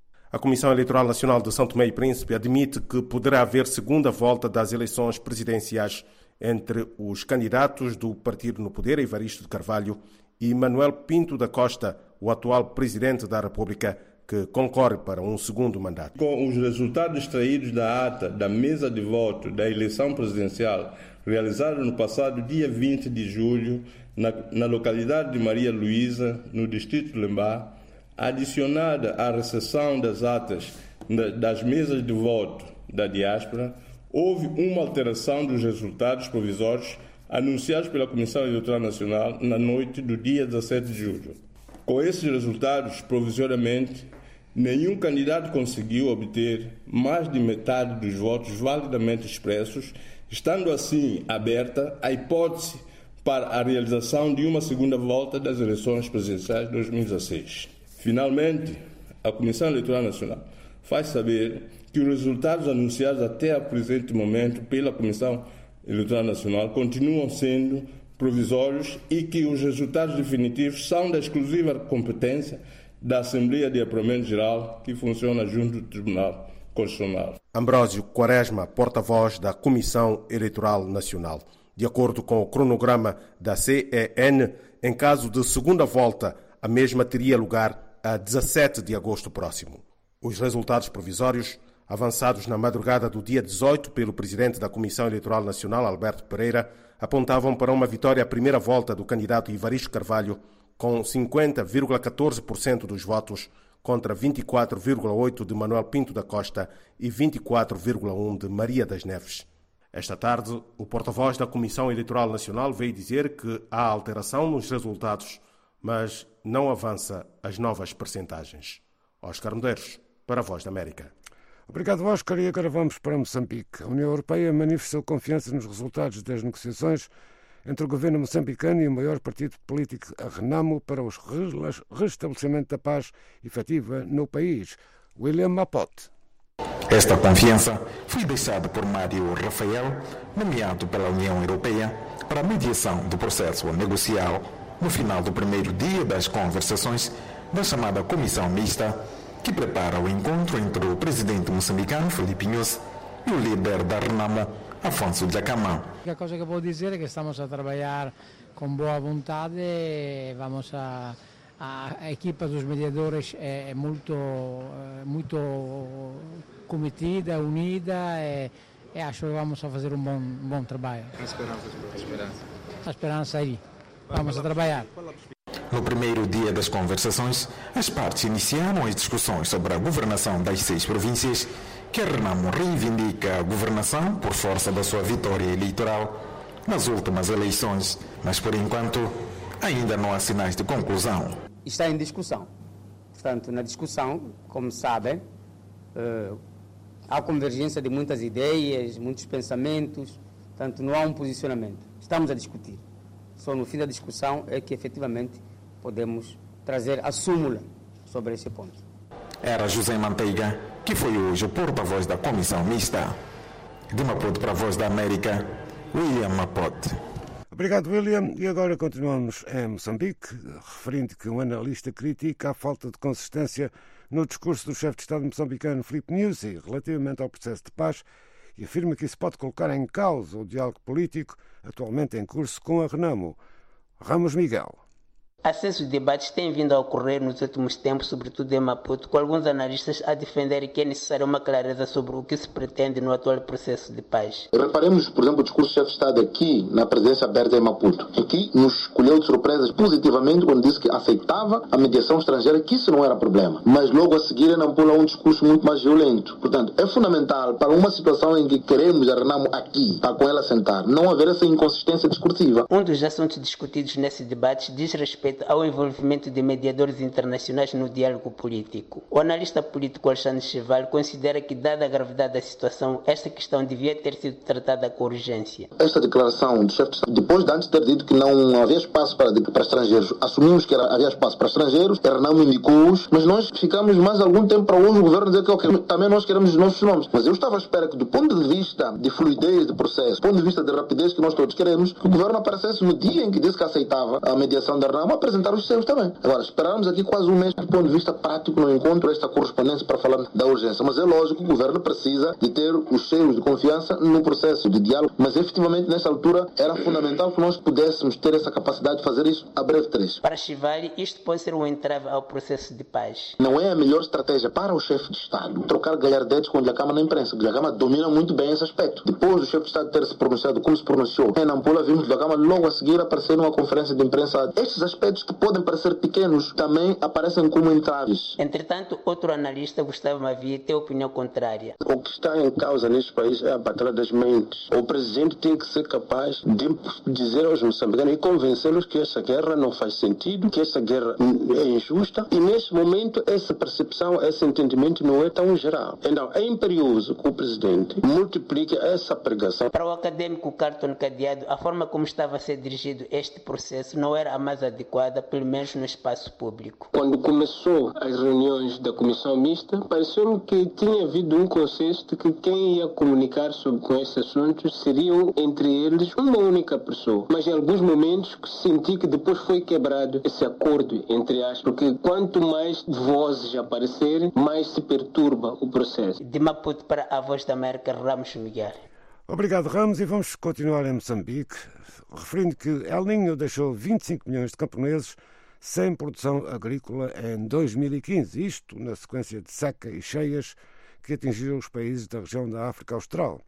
A Comissão Eleitoral Nacional de São Tomé e Príncipe admite que poderá haver segunda volta das eleições presidenciais entre os candidatos do partido no poder, Evaristo de Carvalho, e Manuel Pinto da Costa, o atual presidente da República, que concorre para um segundo mandato. Com os resultados extraídos da ata da mesa de voto da eleição presidencial realizada no passado dia vinte de julho, na, na localidade de Maria Luísa, no distrito de Lembá, adicionada à recepção das atas das mesas de voto da diáspora, houve uma alteração dos resultados provisórios anunciados pela Comissão Eleitoral Nacional na noite do dia dezassete de julho. Com esses resultados, provisoriamente, nenhum candidato conseguiu obter mais de metade dos votos validamente expressos, estando assim aberta a hipótese para a realização de uma segunda volta das eleições presidenciais de dois mil e dezesseis. Finalmente, a Comissão Eleitoral Nacional faz saber que os resultados anunciados até o presente momento pela Comissão Eleitoral Nacional continuam sendo provisórios e que os resultados definitivos são da exclusiva competência da Assembleia de Apuramento Geral, que funciona junto do Tribunal Constitucional. Ambrósio Quaresma, porta-voz da Comissão Eleitoral Nacional. De acordo com o cronograma da C E N, em caso de segunda volta, a mesma teria lugar a dezassete de agosto próximo. Os resultados provisórios, avançados na madrugada do dia dezoito pelo presidente da Comissão Eleitoral Nacional, Alberto Pereira, apontavam para uma vitória à primeira volta do candidato Evaristo Carvalho, com cinquenta vírgula catorze por cento dos votos contra vinte e quatro vírgula oito por cento de Manuel Pinto da Costa e vinte e quatro vírgula um por cento de Maria das Neves. Esta tarde, o porta-voz da Comissão Eleitoral Nacional veio dizer que há alteração nos resultados, mas não avança as novas percentagens. Oscar Medeiros, para a Voz da América. Obrigado, Oscar. E agora vamos para Moçambique. A União Europeia manifestou confiança nos resultados das negociações entre o governo moçambicano e o maior partido político, a Renamo, para o restabelecimento da paz efetiva no país. William Mapote. Esta confiança foi deixada por Mário Rafael, nomeado pela União Europeia para a mediação do processo negocial no final do primeiro dia das conversações da chamada Comissão Mista, que prepara o encontro entre o presidente moçambicano, Filipe Nyusi, e o líder da Renamo, Afonso Dhlakama. A coisa que eu vou dizer é que estamos a trabalhar com boa vontade, vamos a, a, a equipa dos mediadores é, é muito, muito cometida, unida e, e acho que vamos a fazer um bom, um bom trabalho. A esperança, a esperança. A esperança aí. vamos a trabalhar. No primeiro dia das conversações, as partes iniciaram as discussões sobre a governação das seis províncias, que a Renamo reivindica a governação por força da sua vitória eleitoral nas últimas eleições, mas por enquanto ainda não há sinais de conclusão. Está em discussão. Portanto, na discussão, como sabem, uh, há convergência de muitas ideias, muitos pensamentos, portanto não há um posicionamento. Estamos a discutir. Só no fim da discussão é que efetivamente podemos trazer a súmula sobre esse ponto. Era José Manteiga, que foi hoje o porta-voz da Comissão Mista. De Maputo para a Voz da América, William Mapote. Obrigado, William. E agora continuamos em Moçambique, referindo que um analista critica a falta de consistência no discurso do chefe de Estado moçambicano Filipe Nyusi relativamente ao processo de paz e afirma que isso pode colocar em causa o diálogo político atualmente em curso com a Renamo. Ramos Miguel. Acessos debates têm vindo a ocorrer nos últimos tempos, sobretudo em Maputo, com alguns analistas a defenderem que é necessária uma clareza sobre o que se pretende no atual processo de paz. Reparemos, por exemplo, o discurso do chefe de Estado aqui na presença aberta em Maputo, em que nos colheu de surpresas positivamente quando disse que aceitava a mediação estrangeira, que isso não era problema. Mas logo a seguir ele pula um discurso muito mais violento. Portanto, é fundamental para uma situação em que queremos a Renamo aqui, para com ela sentar, não haver essa inconsistência discursiva. Um dos assuntos discutidos nesse debate diz respeito ao envolvimento de mediadores internacionais no diálogo político. O analista político Alexandre Cheval considera que, dada a gravidade da situação, esta questão devia ter sido tratada com urgência. Esta declaração do chefe de Estado, depois de antes ter dito que não havia espaço para, para estrangeiros, assumimos que era, havia espaço para estrangeiros, a Renamo indicou-os, mas nós ficamos mais algum tempo para hoje o governo dizer que okay, também nós queremos os nossos nomes. Mas eu estava à espera que, do ponto de vista de fluidez de processo, do ponto de vista de rapidez que nós todos queremos, que o governo aparecesse no dia em que disse que aceitava a mediação da Renamo, apresentar os seus também. Agora, esperamos aqui quase um mês do ponto de vista prático no encontro esta correspondência para falar da urgência. Mas é lógico que o governo precisa de ter os seus de confiança no processo de diálogo, mas efetivamente nessa altura era fundamental que nós pudéssemos ter essa capacidade de fazer isso a breve trecho. Para Chivali, isto pode ser um entrave ao processo de paz. Não é a melhor estratégia para o chefe de Estado trocar galhardetes com o Dhlakama na imprensa. O Dhlakama domina muito bem esse aspecto. Depois do chefe de Estado ter se pronunciado como se pronunciou em Nampula, vimos o Dhlakama logo a seguir aparecer numa conferência de imprensa. Estes aspectos que podem parecer pequenos também aparecem como entraves. Entretanto, outro analista, Gustavo Mavia, tem opinião contrária. O que está em causa neste país é a batalha das mentes. O presidente tem que ser capaz de dizer aos moçambicanos e convencê-los que essa guerra não faz sentido, que essa guerra é injusta, e neste momento essa percepção, esse entendimento não é tão geral. Então é imperioso que o presidente multiplique essa pregação. Para o acadêmico Carlton Cadeado, a forma como estava a ser dirigido este processo não era a mais adequada, pelo menos no espaço público. Quando começou as reuniões da comissão mista, pareceu-me que tinha havido um consenso de que quem ia comunicar sobre com esses assuntos seriam, entre eles, uma única pessoa. Mas em alguns momentos senti que depois foi quebrado esse acordo, entre aspas, porque quanto mais vozes aparecerem, mais se perturba o processo. De Maputo para a Voz da América, Ramos Miguel. Obrigado, Ramos, e vamos continuar em Moçambique, referindo que El Niño deixou vinte e cinco milhões de camponeses sem produção agrícola em dois mil e quinze, isto na sequência de seca e cheias que atingiram os países da região da África Austral.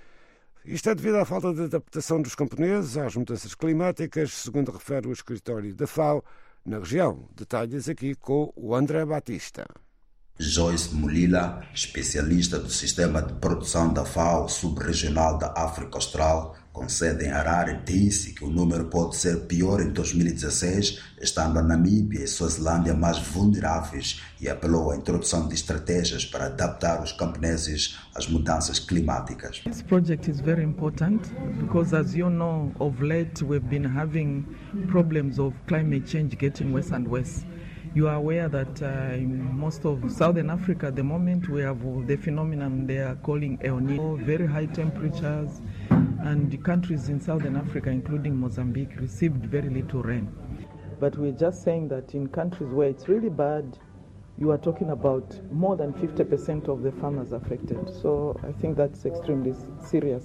Isto é devido à falta de adaptação dos camponeses às mudanças climáticas, segundo refere o escritório da FAO na região. Detalhes aqui com o André Batista. Joyce Mulila, especialista do Sistema de Produção da FAO Subregional da África Austral, com sede em Harare, disse que o número pode ser pior em dois mil e dezesseis, estando a Namíbia e Suazilândia mais vulneráveis, e apelou à introdução de estratégias para adaptar os camponeses às mudanças climáticas. This project is very important because, as you know, of late we've been having problems of climate change getting worse and worse. You are aware that uh, in most of Southern Africa at the moment we have the phenomenon they are calling El Niño, very high temperatures, and the countries in Southern Africa, including Mozambique, received very little rain. But we're just saying that in countries where it's really bad, you are talking about more than fifty percent of the farmers affected. So I think that's extremely serious.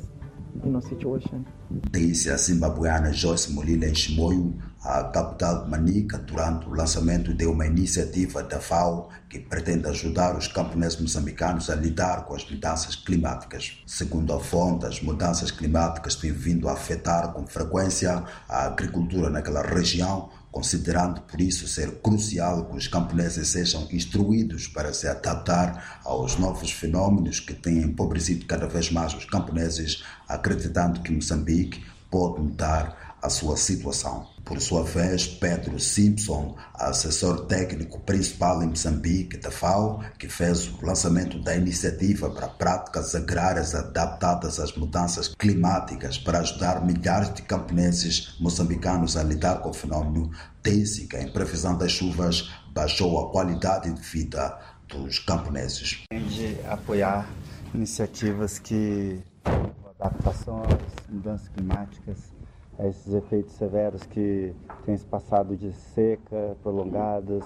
you know, situation. Disse a zimbabueana Joyce Mulila em Chimoio, a capital de Manica, durante o lançamento de uma iniciativa da F A O que pretende ajudar os camponeses moçambicanos a lidar com as mudanças climáticas. Segundo a fonte, as mudanças climáticas têm vindo a afetar com frequência a agricultura naquela região, considerando por isso ser crucial que os camponeses sejam instruídos para se adaptar aos novos fenômenos que têm empobrecido cada vez mais os camponeses, acreditando que Moçambique pode mudar a sua situação. Por sua vez, Pedro Simpson, assessor técnico principal em Moçambique da F A O, que fez o lançamento da iniciativa para práticas agrárias adaptadas às mudanças climáticas para ajudar milhares de camponeses moçambicanos a lidar com o fenômeno, disse que, em previsão das chuvas, baixou a qualidade de vida dos camponeses. De apoiar iniciativas que adaptação às mudanças climáticas, a esses efeitos severos que têm se passado de seca prolongadas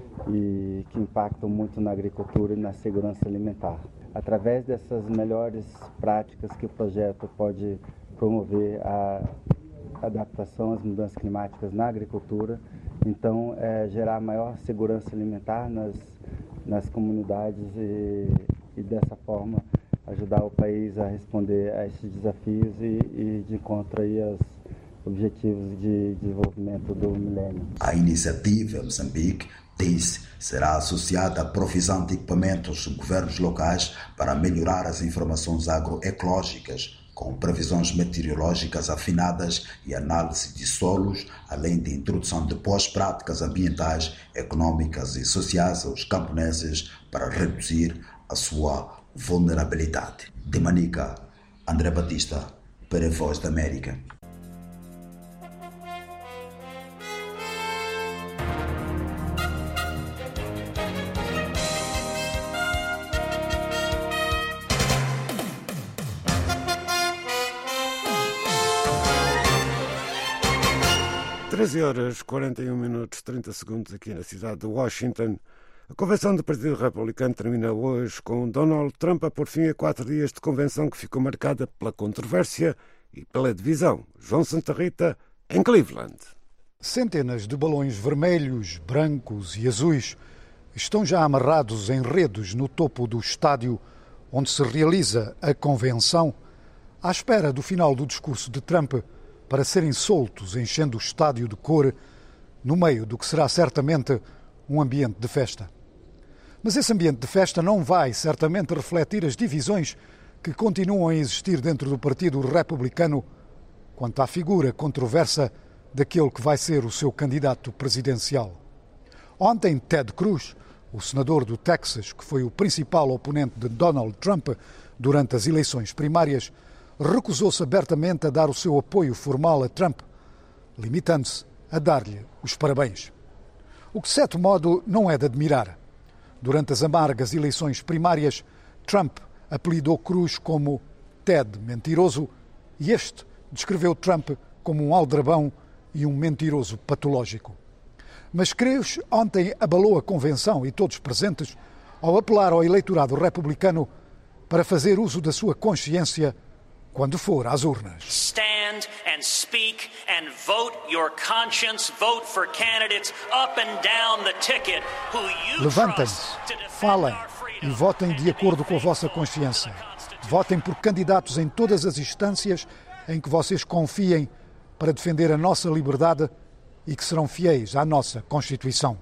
e que impactam muito na agricultura e na segurança alimentar. Através dessas melhores práticas que o projeto pode promover a adaptação às mudanças climáticas na agricultura, então é, gerar maior segurança alimentar nas, nas comunidades e, e dessa forma ajudar o país a responder a esses desafios e, e de encontro aí aos objetivos de desenvolvimento do milênio. A iniciativa em Moçambique, disse, será associada à provisão de equipamentos de governos locais para melhorar as informações agroecológicas, com previsões meteorológicas afinadas e análise de solos, além de introdução de boas práticas ambientais, econômicas e sociais aos camponeses para reduzir a sua vulnerabilidade. De Manica, André Batista, para a Voz da América. treze horas, quarenta e um minutos, trinta segundos aqui na cidade de Washington. A convenção do Partido Republicano termina hoje com Donald Trump a pôr fim a quatro dias de convenção que ficou marcada pela controvérsia e pela divisão. João Santa Rita, em Cleveland. Centenas de balões vermelhos, brancos e azuis estão já amarrados em redes no topo do estádio onde se realiza a convenção, à espera do final do discurso de Trump, para serem soltos, enchendo o estádio de cor, no meio do que será certamente um ambiente de festa. Mas esse ambiente de festa não vai certamente refletir as divisões que continuam a existir dentro do Partido Republicano quanto à figura controversa daquele que vai ser o seu candidato presidencial. Ontem, Ted Cruz, o senador do Texas, que foi o principal oponente de Donald Trump durante as eleições primárias, recusou-se abertamente a dar o seu apoio formal a Trump, limitando-se a dar-lhe os parabéns. O que, de certo modo, não é de admirar. Durante as amargas eleições primárias, Trump apelidou Cruz como Ted mentiroso e este descreveu Trump como um aldrabão e um mentiroso patológico. Mas Cruz ontem abalou a convenção e todos presentes ao apelar ao eleitorado republicano para fazer uso da sua consciência quando for às urnas. Stand and speak and vote your conscience. Vote for candidates up and down the ticket who you Levantem-se, falem e votem de acordo com a vossa consciência. Votem por candidatos em todas as instâncias em que vocês confiem para defender a nossa liberdade e que serão fiéis à nossa Constituição.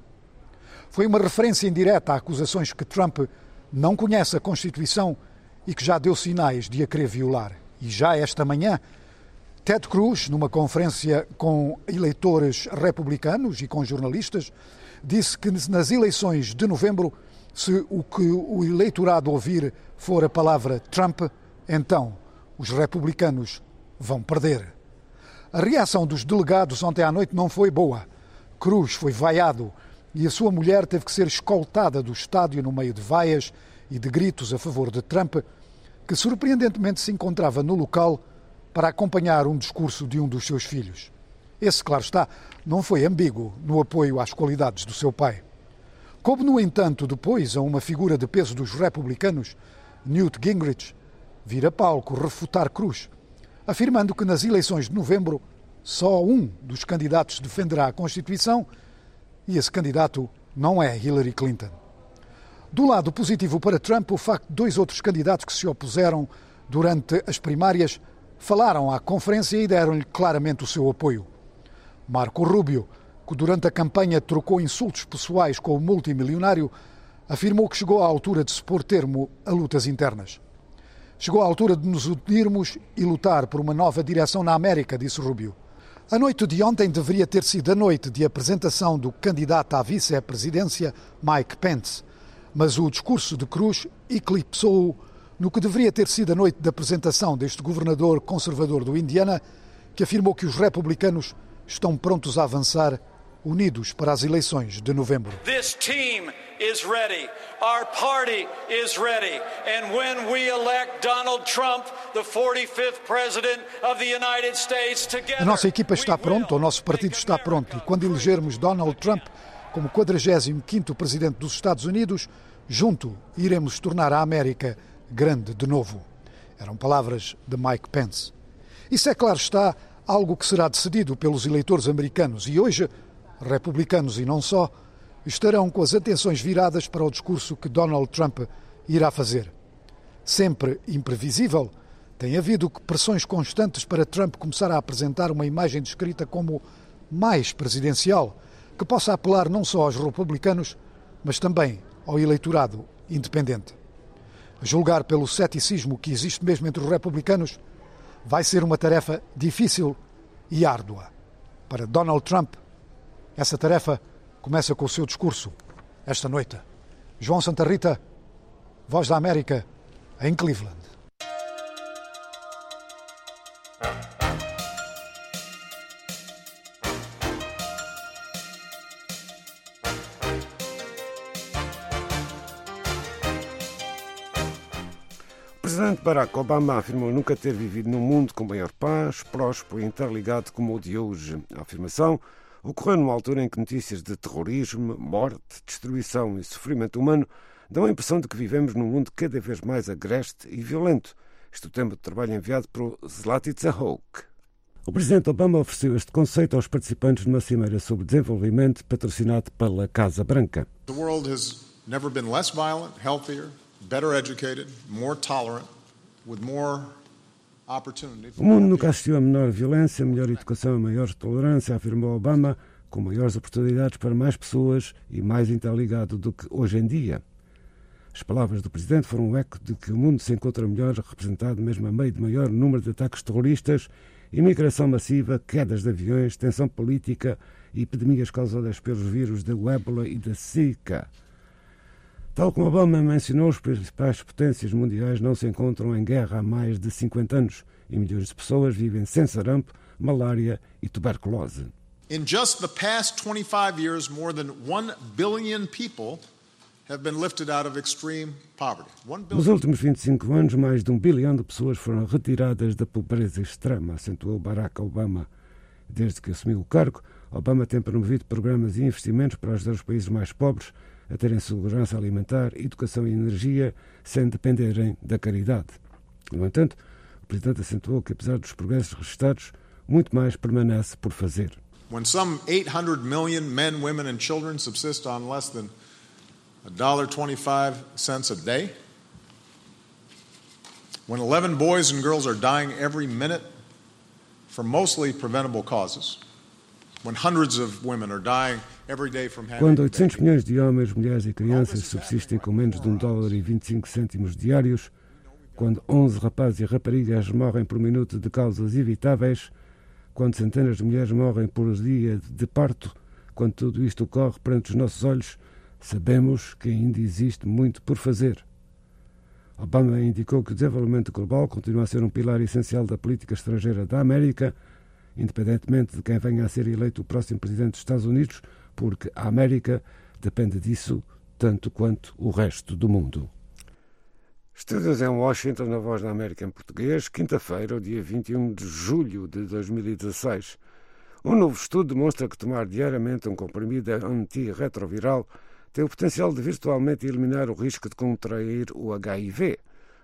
Foi uma referência indireta a acusações que Trump não conhece a Constituição e que já deu sinais de a querer violar. E já esta manhã, Ted Cruz, numa conferência com eleitores republicanos e com jornalistas, disse que nas eleições de novembro, se o que o eleitorado ouvir for a palavra Trump, então os republicanos vão perder. A reação dos delegados ontem à noite não foi boa. Cruz foi vaiado e a sua mulher teve que ser escoltada do estádio no meio de vaias e de gritos a favor de Trump, que surpreendentemente se encontrava no local para acompanhar um discurso de um dos seus filhos. Esse, claro está, não foi ambíguo no apoio às qualidades do seu pai. Coube, no entanto, depois a uma figura de peso dos republicanos, Newt Gingrich, vir a palco refutar Cruz, afirmando que nas eleições de novembro só um dos candidatos defenderá a Constituição e esse candidato não é Hillary Clinton. Do lado positivo para Trump, o facto de dois outros candidatos que se opuseram durante as primárias falaram à conferência e deram-lhe claramente o seu apoio. Marco Rubio, que durante a campanha trocou insultos pessoais com o multimilionário, afirmou que chegou à altura de se pôr termo a lutas internas. Chegou à altura de nos unirmos e lutar por uma nova direção na América, disse Rubio. A noite de ontem deveria ter sido a noite de apresentação do candidato à vice-presidência, Mike Pence, mas o discurso de Cruz eclipsou-o no que deveria ter sido a noite de apresentação deste governador conservador do Indiana, que afirmou que os republicanos estão prontos a avançar, unidos para as eleições de novembro. This team is ready. Our party is ready. And when we elect Donald Trump, the forty-fifth president of the United States, together. A nossa equipa está pronta, o nosso partido está pronto, e quando elegermos Donald Trump como quadragésimo quinto presidente dos Estados Unidos, junto iremos tornar a América grande de novo. Eram palavras de Mike Pence. Isso é, claro está, algo que será decidido pelos eleitores americanos e hoje, republicanos e não só, estarão com as atenções viradas para o discurso que Donald Trump irá fazer. Sempre imprevisível, tem havido pressões constantes para Trump começar a apresentar uma imagem descrita como mais presidencial, que possa apelar não só aos republicanos, mas também ao eleitorado independente. A julgar pelo ceticismo que existe mesmo entre os republicanos, vai ser uma tarefa difícil e árdua. Para Donald Trump, essa tarefa começa com o seu discurso esta noite. João Santa Rita, Voz da América, em Cleveland. O presidente Barack Obama afirmou nunca ter vivido num mundo com maior paz, próspero e interligado como o de hoje. A afirmação ocorreu numa altura em que notícias de terrorismo, morte, destruição e sofrimento humano dão a impressão de que vivemos num mundo cada vez mais agreste e violento. Este é o tema do trabalho enviado por Zlatica Hoke. O presidente Obama ofereceu este conceito aos participantes numa cimeira sobre desenvolvimento patrocinado pela Casa Branca. The world has never been less violent, healthier, better educated, more tolerant, with more opportunity. O mundo nunca assistiu a menor violência, melhor educação e maior tolerância, afirmou Obama, com maiores oportunidades para mais pessoas e mais interligado do que hoje em dia. As palavras do presidente foram um eco de que o mundo se encontra melhor representado mesmo a meio de maior número de ataques terroristas, imigração massiva, quedas de aviões, tensão política e epidemias causadas pelos vírus da ébola e da Zika. Tal como Obama mencionou, as principais potências mundiais não se encontram em guerra há mais de cinquenta anos e milhões de pessoas vivem sem sarampo, malária e tuberculose. In just the past twenty-five years, more than one billion people have been lifted out of extreme poverty. Nos últimos vinte e cinco anos, mais de um bilhão de pessoas foram retiradas da pobreza extrema, acentuou Barack Obama. Desde que assumiu o cargo, Obama tem promovido programas e investimentos para ajudar os países mais pobres a terem segurança alimentar, educação e energia sem dependerem da caridade. No entanto, o presidente acentuou que, apesar dos progressos registrados, muito mais permanece por fazer. When some eight hundred million men, women and children subsist on less than one dollar and twenty-five cents a day, when eleven boys and girls are dying every minute from mostly preventable causes, when hundreds of women are dying every day from having... Quando oitocentos milhões de homens, mulheres e crianças subsistem com menos de um dólar e vinte e cinco cêntimos diários, quando onze rapazes e raparigas morrem por minuto de causas evitáveis, quando centenas de mulheres morrem por dia de parto, quando tudo isto ocorre perante os nossos olhos, sabemos que ainda existe muito por fazer. Obama indicou que o desenvolvimento global continua a ser um pilar essencial da política estrangeira da América, independentemente de quem venha a ser eleito o próximo presidente dos Estados Unidos, porque a América depende disso tanto quanto o resto do mundo. Estúdios em Washington, na Voz da América em português, quinta-feira, o dia vinte e um de julho de dois mil e dezesseis. Um novo estudo demonstra que tomar diariamente um comprimido antirretroviral tem o potencial de virtualmente eliminar o risco de contrair o H I V.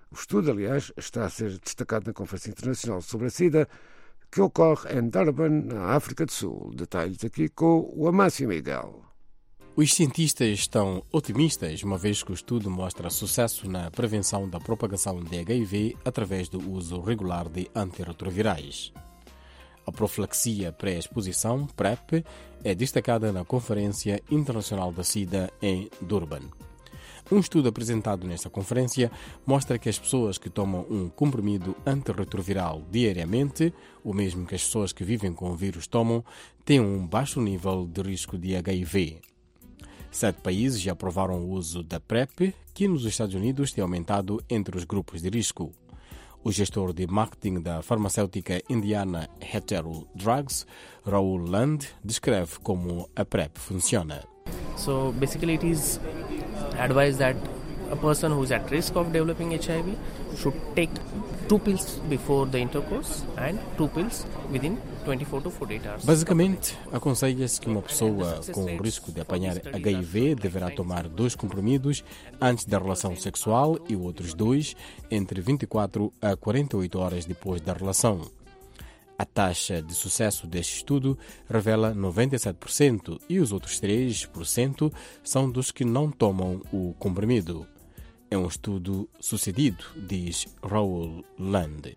O estudo, aliás, está a ser destacado na Conferência Internacional sobre a SIDA, que ocorre em Durban, na África do Sul. Detalhes aqui com o Amácio Miguel. Os cientistas estão otimistas, uma vez que o estudo mostra sucesso na prevenção da propagação de H I V através do uso regular de antirretrovirais. A profilaxia pré-exposição, PrEP, é destacada na Conferência Internacional da SIDA em Durban. Um estudo apresentado nesta conferência mostra que as pessoas que tomam um comprimido antirretroviral diariamente, o mesmo que as pessoas que vivem com o vírus tomam, têm um baixo nível de risco de H I V. Sete países já aprovaram o uso da PrEP, que nos Estados Unidos tem aumentado entre os grupos de risco. O gestor de marketing da farmacêutica indiana Hetero Drugs, Raul Land, descreve como a PrEP funciona. So basically it is advised that a person who is at risk of developing H I V should take two pills before the intercourse and two pills within twenty-four to forty-eight hours. Basicamente, aconselha-se que uma pessoa com o risco de apanhar H I V deverá tomar dois comprimidos antes da relação sexual e outros dois entre vinte e quatro a quarenta e oito horas depois da relação. A taxa de sucesso deste estudo revela noventa e sete por cento e os outros três por cento são dos que não tomam o comprimido. É um estudo sucedido, diz Raul Land.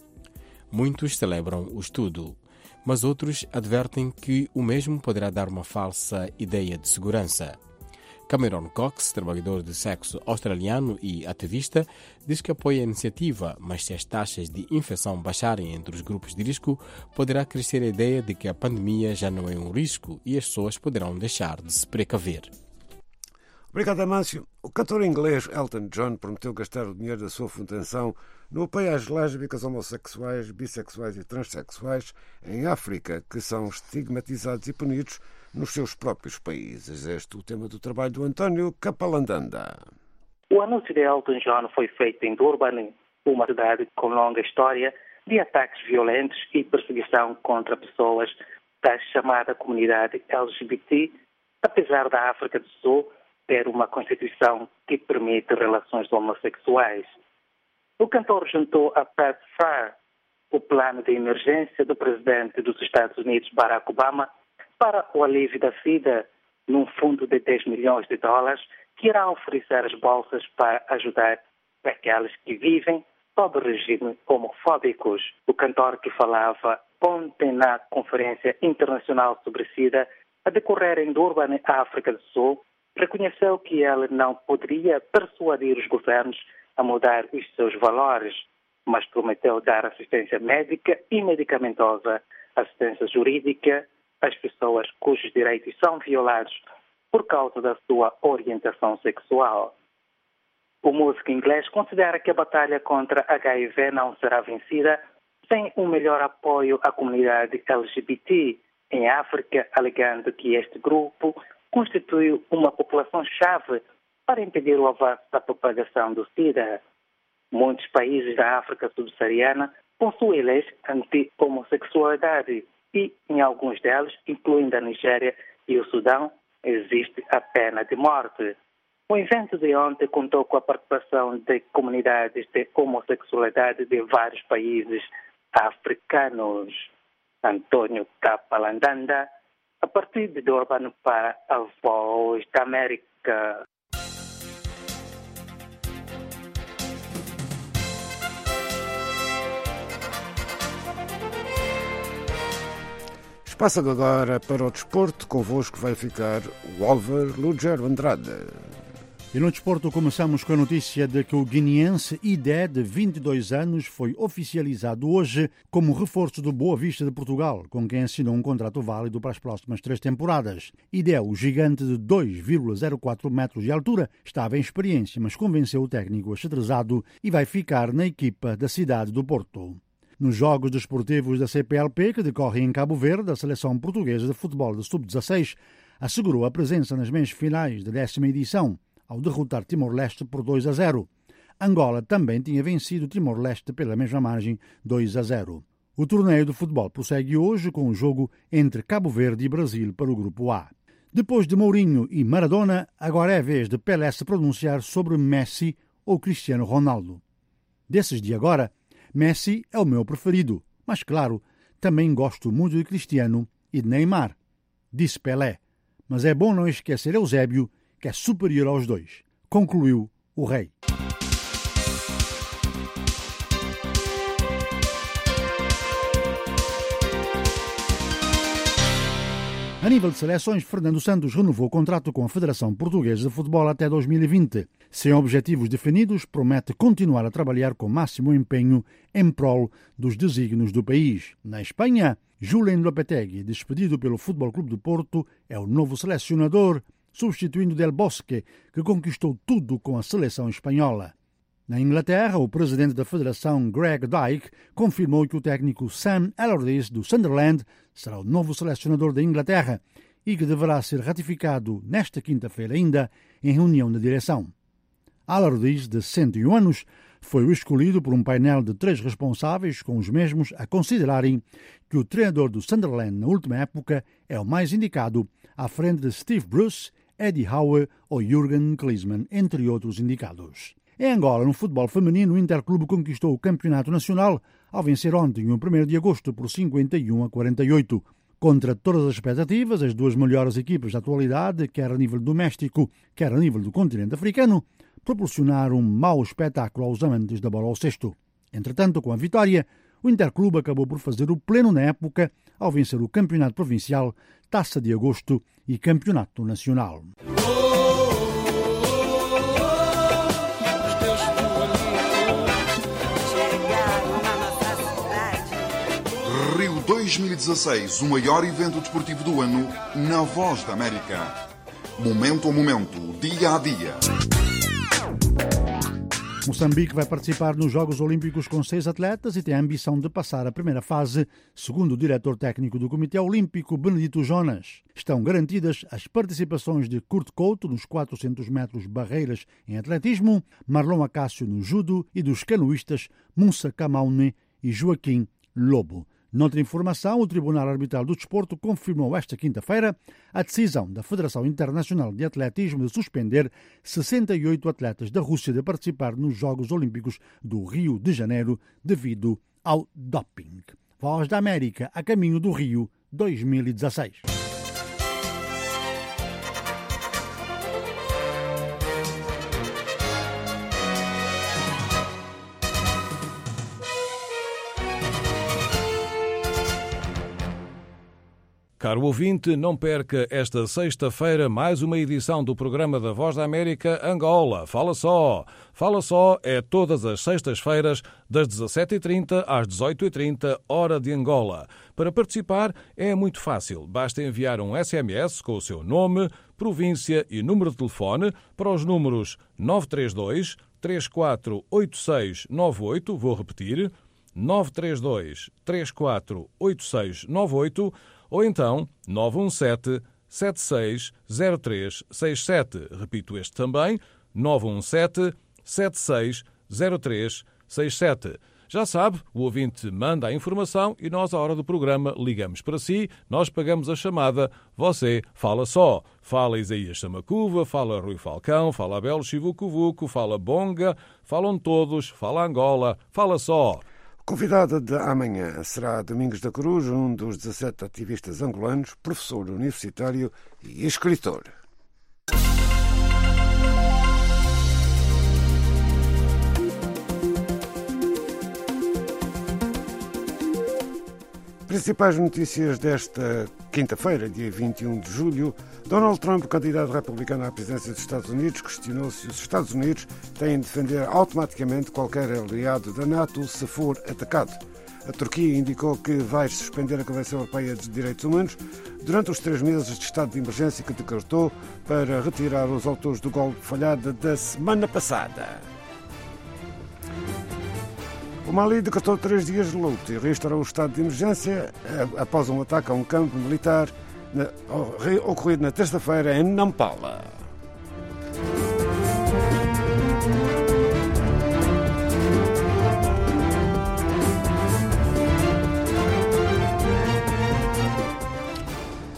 Muitos celebram o estudo, mas outros advertem que o mesmo poderá dar uma falsa ideia de segurança. Cameron Cox, trabalhador de sexo australiano e ativista, diz que apoia a iniciativa, mas se as taxas de infecção baixarem entre os grupos de risco, poderá crescer a ideia de que a pandemia já não é um risco e as pessoas poderão deixar de se precaver. Obrigado, Amâncio. O cantor inglês Elton John prometeu gastar o dinheiro da sua fundação no apoio às lésbicas, homossexuais, bissexuais e transexuais em África, que são estigmatizados e punidos nos seus próprios países. Este é o tema do trabalho do António Capalandanda. O anúncio de Elton John foi feito em Durban, uma cidade com longa história de ataques violentos e perseguição contra pessoas da chamada comunidade L G B T, apesar da África do Sul ter uma constituição que permite relações homossexuais. O cantor juntou a PEPFAR, o plano de emergência do presidente dos Estados Unidos, Barack Obama, para o alívio da SIDA, num fundo de dez milhões de dólares, que irá oferecer as bolsas para ajudar aqueles que vivem sob regime homofóbicos. O cantor que falava ontem na Conferência Internacional sobre SIDA, a decorrer em Durban, África do Sul, reconheceu que ele não poderia persuadir os governos a mudar os seus valores, mas prometeu dar assistência médica e medicamentosa, assistência jurídica às pessoas cujos direitos são violados por causa da sua orientação sexual. O músico inglês considera que a batalha contra H I V não será vencida sem um melhor apoio à comunidade L G B T em África, alegando que este grupo constitui uma população-chave para impedir o avanço da propagação do SIDA. Muitos países da África subsaariana possuem leis anti-homossexualidade e, em alguns deles, incluindo a Nigéria e o Sudão, existe a pena de morte. O evento de ontem contou com a participação de comunidades de homossexualidade de vários países africanos. António Capalandanda, a partir de Durban para a Voz da América. Passa agora para o desporto. Convosco vai ficar o Álvaro Lugero Andrade. E no desporto começamos com a notícia de que o guineense Idé, de vinte e dois anos, foi oficializado hoje como reforço do Boa Vista de Portugal, com quem assinou um contrato válido para as próximas três temporadas. Idé, o gigante de dois vírgula zero quatro metros de altura, estava em experiência, mas convenceu o técnico achedrezado e vai ficar na equipa da cidade do Porto. Nos Jogos Desportivos da C P L P, que decorrem em Cabo Verde, a seleção portuguesa de futebol de sub dezasseis assegurou a presença nas meias finais da décima edição, ao derrotar Timor-Leste por dois a zero. Angola também tinha vencido Timor-Leste pela mesma margem, dois a zero. O torneio de futebol prossegue hoje com o jogo entre Cabo Verde e Brasil para o Grupo A. Depois de Mourinho e Maradona, agora é a vez de Pelé se pronunciar sobre Messi ou Cristiano Ronaldo. Desses de agora, Messi é o meu preferido, mas claro, também gosto muito de Cristiano e de Neymar, disse Pelé. Mas é bom não esquecer Eusébio, que é superior aos dois, concluiu o rei. A nível de seleções, Fernando Santos renovou o contrato com a Federação Portuguesa de Futebol até dois mil e vinte. Sem objetivos definidos, promete continuar a trabalhar com máximo empenho em prol dos desígnios do país. Na Espanha, Julen Lopetegui, despedido pelo Futebol Clube do Porto, é o novo selecionador, substituindo Del Bosque, que conquistou tudo com a seleção espanhola. Na Inglaterra, o presidente da Federação, Greg Dyke, confirmou que o técnico Sam Allardyce, do Sunderland, será o novo selecionador da Inglaterra e que deverá ser ratificado nesta quinta-feira ainda em reunião de direção. Allardyce, de cento e um anos, foi o escolhido por um painel de três responsáveis, com os mesmos a considerarem que o treinador do Sunderland na última época é o mais indicado, à frente de Steve Bruce, Eddie Howe ou Jürgen Klinsmann, entre outros indicados. Em Angola, no futebol feminino, o Interclube conquistou o campeonato nacional ao vencer ontem, o primeiro de agosto, por cinquenta e um a quarenta e oito. Contra todas as expectativas, as duas melhores equipas da atualidade, quer a nível doméstico, quer a nível do continente africano, proporcionaram um mau espetáculo aos amantes da bola ao cesto. Entretanto, com a vitória, o Interclube acabou por fazer o pleno na época ao vencer o campeonato provincial, Taça de Agosto e campeonato nacional. Rio dois mil e dezasseis, o maior evento desportivo do ano, na Voz da América. Momento a momento, dia a dia. Moçambique vai participar nos Jogos Olímpicos com seis atletas e tem a ambição de passar a primeira fase, segundo o diretor técnico do Comitê Olímpico, Benedito Jonas. Estão garantidas as participações de Kurt Couto nos quatrocentos metros barreiras em atletismo, Marlon Acácio no judo e dos canoístas Moussa Kamaune e Joaquim Lobo. Noutra informação, o Tribunal Arbitral do Desporto confirmou esta quinta-feira a decisão da Federação Internacional de Atletismo de suspender sessenta e oito atletas da Rússia de participar nos Jogos Olímpicos do Rio de Janeiro devido ao doping. Voz da América a caminho do Rio dois mil e dezasseis. Caro ouvinte, não perca esta sexta-feira mais uma edição do programa da Voz da América Angola. Fala só! Fala só é todas as sextas-feiras, das dezassete e trinta às dezoito e trinta, hora de Angola. Para participar é muito fácil. Basta enviar um S M S com o seu nome, província e número de telefone para os números nove três dois, três quatro oito seis nove oito, vou repetir, nove três dois, três quatro oito seis nove oito, ou então nove um sete, sete seis zero três seis sete. Repito este também, nove um sete, sete seis zero três seis sete. Já sabe, o ouvinte manda a informação e nós, à hora do programa, ligamos para si, nós pagamos a chamada, você fala só. Fala Isaías Samacuva, fala Rui Falcão, fala Abel Chivucuvuco, fala Bonga, falam todos, fala Angola, fala só. Convidada de amanhã será Domingos da Cruz, um dos dezassete ativistas angolanos, professor universitário e escritor. Principais notícias desta quinta-feira, dia vinte e um de julho. Donald Trump, candidato republicano à presidência dos Estados Unidos, questionou se os Estados Unidos têm de defender automaticamente qualquer aliado da NATO se for atacado. A Turquia indicou que vai suspender a Convenção Europeia de Direitos Humanos durante os três meses de estado de emergência que decretou para retirar os autores do golpe falhado da semana passada. O Mali decretou três dias de luto e restaurou o estado de emergência após um ataque a um campo militar ocorrido na terça-feira em Nampala.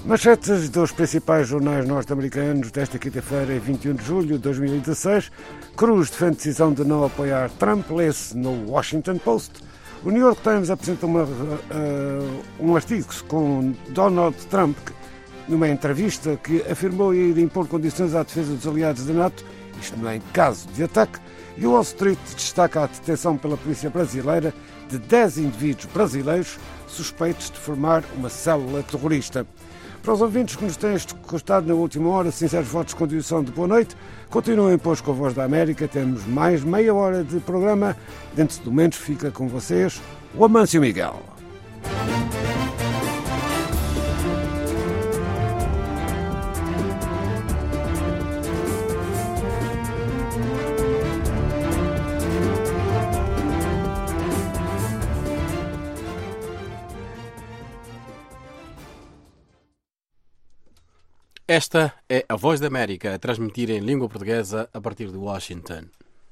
Manchetes dos principais jornais norte-americanos desta quinta-feira, vinte e um de julho de dois mil e dezasseis. Cruz defende decisão de não apoiar Trump, lê-se no Washington Post. O New York Times apresenta uma, uh, um artigo com Donald Trump, numa entrevista, que afirmou ir impor condições à defesa dos aliados da NATO, isto não é em caso de ataque. E o Wall Street destaca a detenção pela polícia brasileira de dez indivíduos brasileiros suspeitos de formar uma célula terrorista. Para os ouvintes que nos têm escutado na última hora, sinceros votos de contribuição de boa noite. Continuem, pois, com a Voz da América. Temos mais meia hora de programa. Dentro de momentos fica com vocês o Amâncio Miguel. Esta é a Voz da América, a transmitir em língua portuguesa a partir de Washington.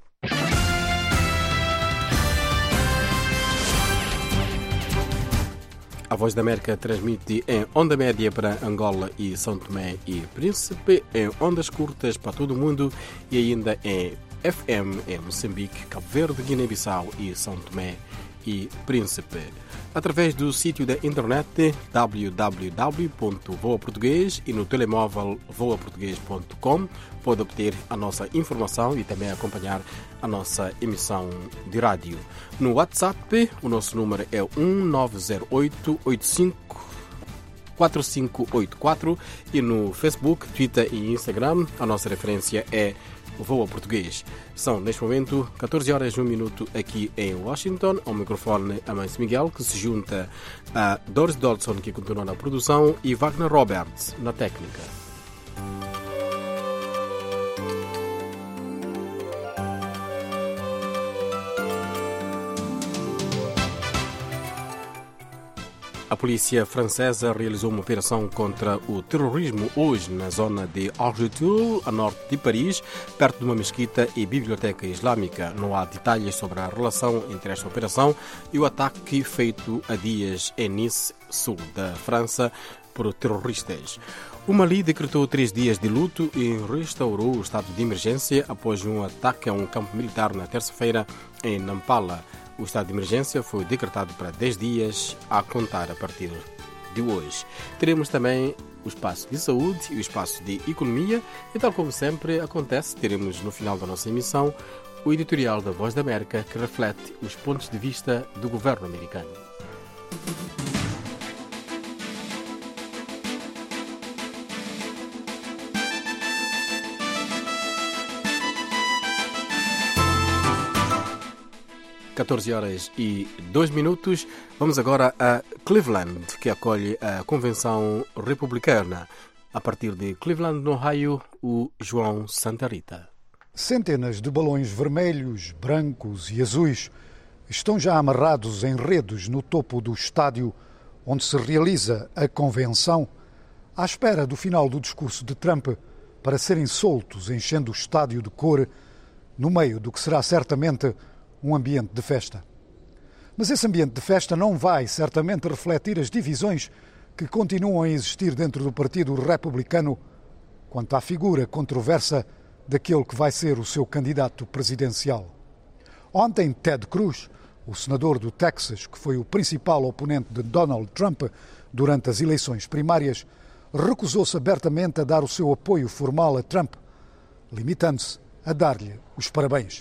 A Voz da América transmite em onda média para Angola e São Tomé e Príncipe, em ondas curtas para todo o mundo e ainda em F M em Moçambique, Cabo Verde, Guiné-Bissau e São Tomé e Príncipe. Através do sítio da internet w w w ponto voa português e no telemóvel voa português ponto com pode obter a nossa informação e também acompanhar a nossa emissão de rádio. No WhatsApp, o nosso número é um nove zero oito oito cinco quatro cinco oito quatro e no Facebook, Twitter e Instagram a nossa referência é Voa Português. São, neste momento, catorze horas e um minuto aqui em Washington. Ao microfone, Amâncio Miguel, que se junta a Doris Dodson, que continua na produção, e Wagner Roberts, na técnica. A polícia francesa realizou uma operação contra o terrorismo hoje na zona de Argenteuil, a norte de Paris, perto de uma mesquita e biblioteca islâmica. Não há detalhes sobre a relação entre esta operação e o ataque feito há dias em Nice, sul da França, por terroristas. O Mali decretou três dias de luto e restaurou o estado de emergência após um ataque a um campo militar na terça-feira em Nampala. O estado de emergência foi decretado para dez dias a contar a partir de hoje. Teremos também o espaço de saúde e o espaço de economia e, tal como sempre acontece, teremos no final da nossa emissão o editorial da Voz da América, que reflete os pontos de vista do governo americano. catorze horas e dois minutos. Vamos agora a Cleveland, que acolhe a Convenção Republicana. A partir de Cleveland, no Ohio, o João Santa Rita. Centenas de balões vermelhos, brancos e azuis estão já amarrados em redes no topo do estádio onde se realiza a convenção, à espera do final do discurso de Trump para serem soltos, enchendo o estádio de cor, no meio do que será certamente um ambiente de festa. Mas esse ambiente de festa não vai certamente refletir as divisões que continuam a existir dentro do Partido Republicano quanto à figura controversa daquele que vai ser o seu candidato presidencial. Ontem, Ted Cruz, o senador do Texas, que foi o principal oponente de Donald Trump durante as eleições primárias, recusou-se abertamente a dar o seu apoio formal a Trump, limitando-se a dar-lhe os parabéns.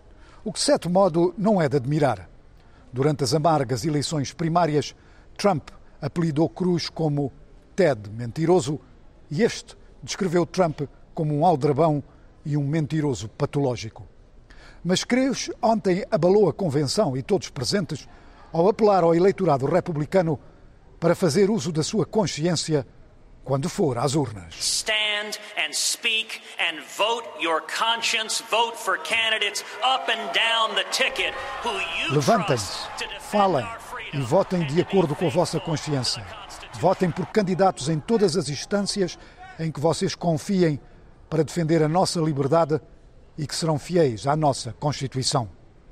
O que, de certo modo, não é de admirar. Durante as amargas eleições primárias, Trump apelidou Cruz como Ted mentiroso e este descreveu Trump como um aldrabão e um mentiroso patológico. Mas Cruz ontem abalou a convenção e todos presentes ao apelar ao eleitorado republicano para fazer uso da sua consciência quando for às urnas. Stand and speak and vote your conscience. Vote for candidates up and down the ticket who you Levantem-se, falem e votem de acordo com a vossa consciência. Votem por candidatos em todas as instâncias em que vocês confiem para defender a nossa liberdade e que serão fiéis à nossa Constituição.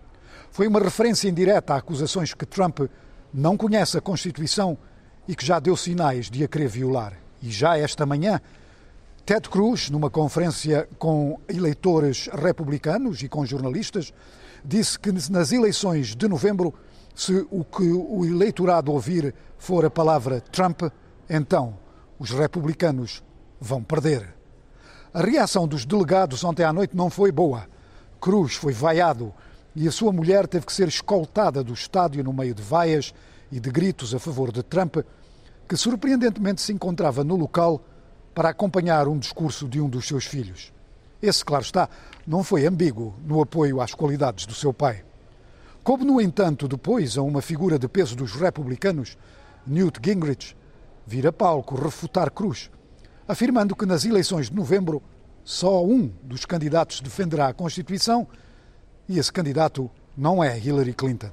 Foi uma referência indireta a acusações que Trump não conhece a Constituição e que já deu sinais de a querer violar. E já esta manhã, Ted Cruz, numa conferência com eleitores republicanos e com jornalistas, disse que nas eleições de novembro, se o que o eleitorado ouvir for a palavra Trump, então os republicanos vão perder. A reação dos delegados ontem à noite não foi boa. Cruz foi vaiado e a sua mulher teve que ser escoltada do estádio no meio de vaias e de gritos a favor de Trump, que surpreendentemente se encontrava no local para acompanhar um discurso de um dos seus filhos. Esse, claro está, não foi ambíguo no apoio às qualidades do seu pai. Coube, no entanto, depois a uma figura de peso dos republicanos, Newt Gingrich, vir a palco refutar Cruz, afirmando que nas eleições de novembro só um dos candidatos defenderá a Constituição e esse candidato não é Hillary Clinton.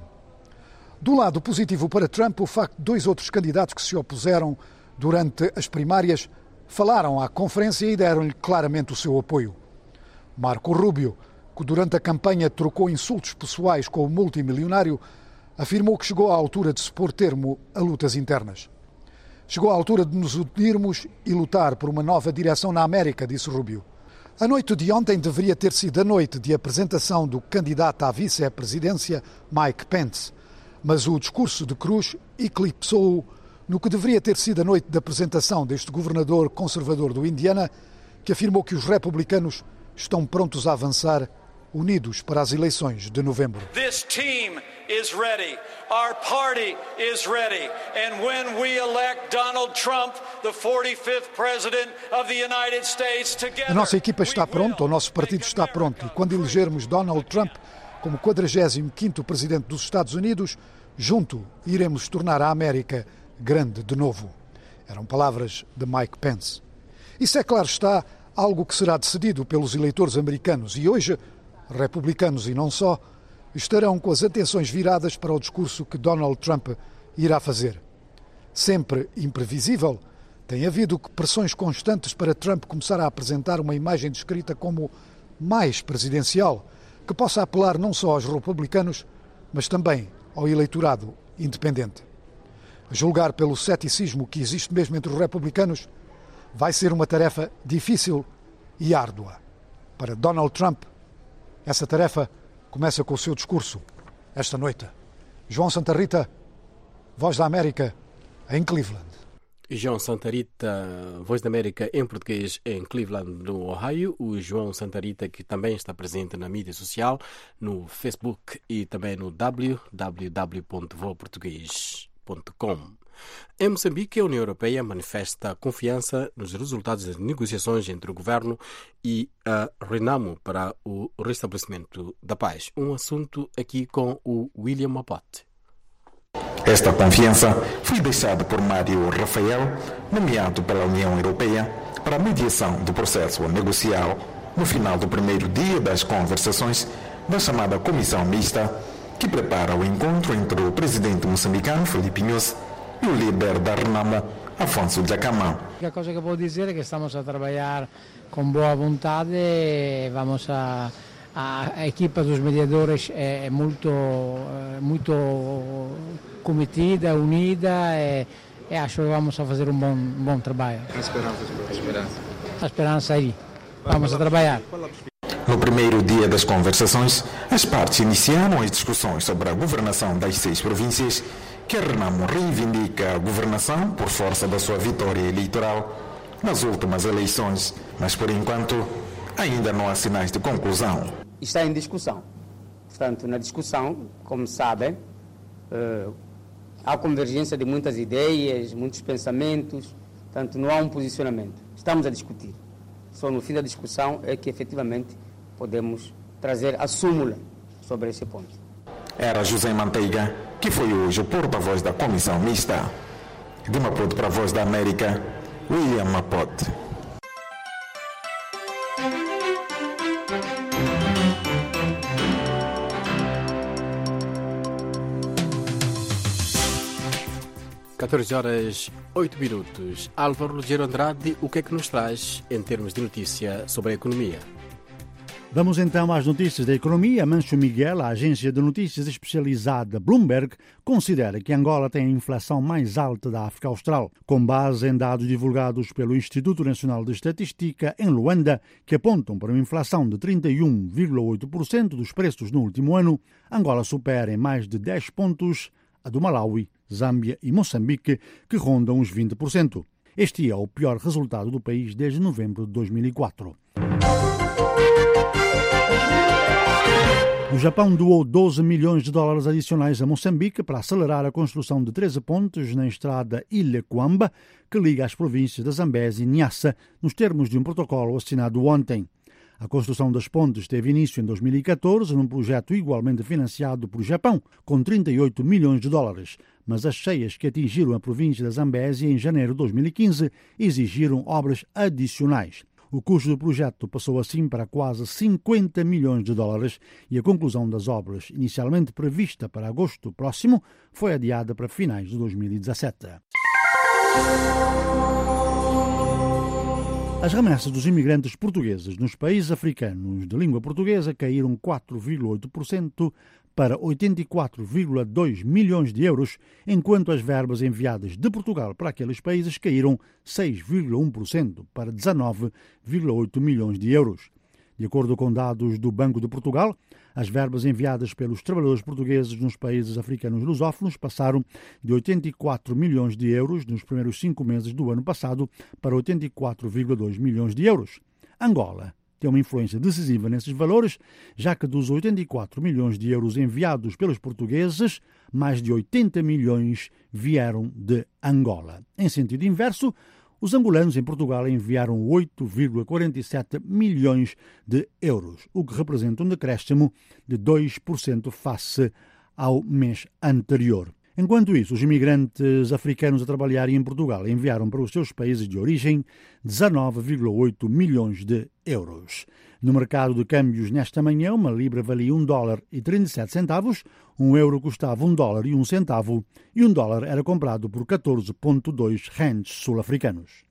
Do lado positivo para Trump, o facto de dois outros candidatos que se opuseram durante as primárias falaram à conferência e deram-lhe claramente o seu apoio. Marco Rubio, que durante a campanha trocou insultos pessoais com o multimilionário, afirmou que chegou à altura de se pôr termo a lutas internas. Chegou à altura de nos unirmos e lutar por uma nova direção na América, disse Rubio. A noite de ontem deveria ter sido a noite de apresentação do candidato à vice-presidência, Mike Pence, mas o discurso de Cruz eclipsou-o no que deveria ter sido a noite de apresentação deste governador conservador do Indiana, que afirmou que os republicanos estão prontos a avançar, unidos para as eleições de novembro. This team is ready. Our party is ready. And when we elect Donald Trump, the forty-fifth president of the United States, together... A nossa equipa está pronta, o nosso partido está pronto. E quando elegermos Donald Trump como quadragésimo quinto presidente dos Estados Unidos, junto iremos tornar a América grande de novo. Eram palavras de Mike Pence. Isso é, claro está, algo que será decidido pelos eleitores americanos e hoje, republicanos e não só, estarão com as atenções viradas para o discurso que Donald Trump irá fazer. Sempre imprevisível, tem havido pressões constantes para Trump começar a apresentar uma imagem descrita como mais presidencial, que possa apelar não só aos republicanos, mas também ao eleitorado independente. A julgar pelo ceticismo que existe mesmo entre os republicanos, vai ser uma tarefa difícil e árdua. Para Donald Trump, essa tarefa começa com o seu discurso esta noite. João Santa Rita, Voz da América, em Cleveland. João Santa Rita, Voz da América em português em Cleveland, no Ohio. O João Santa Rita, que também está presente na mídia social, no Facebook e também no w w w ponto voa português ponto com. Em Moçambique, a União Europeia manifesta confiança nos resultados das negociações entre o governo e a Renamo para o restabelecimento da paz. Um assunto aqui com o William Mapote. Esta confiança foi deixada por Mário Rafael, nomeado pela União Europeia para a mediação do processo negocial no final do primeiro dia das conversações da chamada Comissão Mista, que prepara o encontro entre o presidente moçambicano Filipe Nyusi e o líder da Renamo, Afonso Dhlakama. A coisa que eu posso dizer é que estamos a trabalhar com boa vontade, vamos a, a, a equipa dos mediadores é, é muito, muito cometida, unida e, e acho que vamos a fazer um bom, um bom trabalho. A esperança, a esperança. A esperança aí, vamos a trabalhar. No primeiro dia das conversações, as partes iniciaram as discussões sobre a governação das seis províncias, que a Renamo reivindica a governação por força da sua vitória eleitoral nas últimas eleições, mas por enquanto ainda não há sinais de conclusão. Está em discussão. Portanto, na discussão, como sabem, uh, há convergência de muitas ideias, muitos pensamentos, portanto não há um posicionamento. Estamos a discutir. Só no fim da discussão é que efetivamente podemos trazer a súmula sobre esse ponto. Era José Manteiga, que foi hoje o porta-voz da Comissão Mista. De Maputo para a Voz da América, William Mapote. catorze horas, oito minutos. Álvaro Rogério Andrade, o que é que nos traz em termos de notícia sobre a economia? Vamos então às notícias da economia. Mancho Miguel, a agência de notícias especializada Bloomberg, considera que Angola tem a inflação mais alta da África Austral, com base em dados divulgados pelo Instituto Nacional de Estatística em Luanda, que apontam para uma inflação de trinta e um vírgula oito por cento dos preços no último ano. Angola supera em mais de dez pontos a do Malawi, Zâmbia e Moçambique, que rondam os vinte por cento. Este é o pior resultado do país desde novembro de dois mil e quatro. O Japão doou doze milhões de dólares adicionais a Moçambique para acelerar a construção de treze pontes na estrada Ilha-Quamba, que liga as províncias da Zambésia e Niassa, nos termos de um protocolo assinado ontem. A construção das pontes teve início em dois mil e catorze num projeto igualmente financiado pelo Japão, com trinta e oito milhões de dólares, mas as cheias que atingiram a província da Zambésia em janeiro de dois mil e quinze exigiram obras adicionais. O custo do projeto passou assim para quase cinquenta milhões de dólares e a conclusão das obras, inicialmente prevista para agosto próximo, foi adiada para finais de dois mil e dezassete. As remessas dos imigrantes portugueses nos países africanos de língua portuguesa caíram quatro vírgula oito por cento para oitenta e quatro vírgula dois milhões de euros, enquanto as verbas enviadas de Portugal para aqueles países caíram seis vírgula um por cento para dezanove vírgula oito milhões de euros. De acordo com dados do Banco de Portugal, as verbas enviadas pelos trabalhadores portugueses nos países africanos lusófonos passaram de oitenta e quatro milhões de euros nos primeiros cinco meses do ano passado para oitenta e quatro vírgula dois milhões de euros. Angola tem uma influência decisiva nesses valores, já que dos oitenta e quatro milhões de euros enviados pelos portugueses, mais de oitenta milhões vieram de Angola. Em sentido inverso, os angolanos em Portugal enviaram oito vírgula quarenta e sete milhões de euros, o que representa um decréscimo de dois por cento face ao mês anterior. Enquanto isso, os imigrantes africanos a trabalharem em Portugal enviaram para os seus países de origem dezanove vírgula oito milhões de euros. No mercado de câmbios nesta manhã, uma libra valia um dólar e trinta e sete centavos, um euro custava um dólar e um centavo e um dólar era comprado por catorze vírgula dois rands sul-africanos.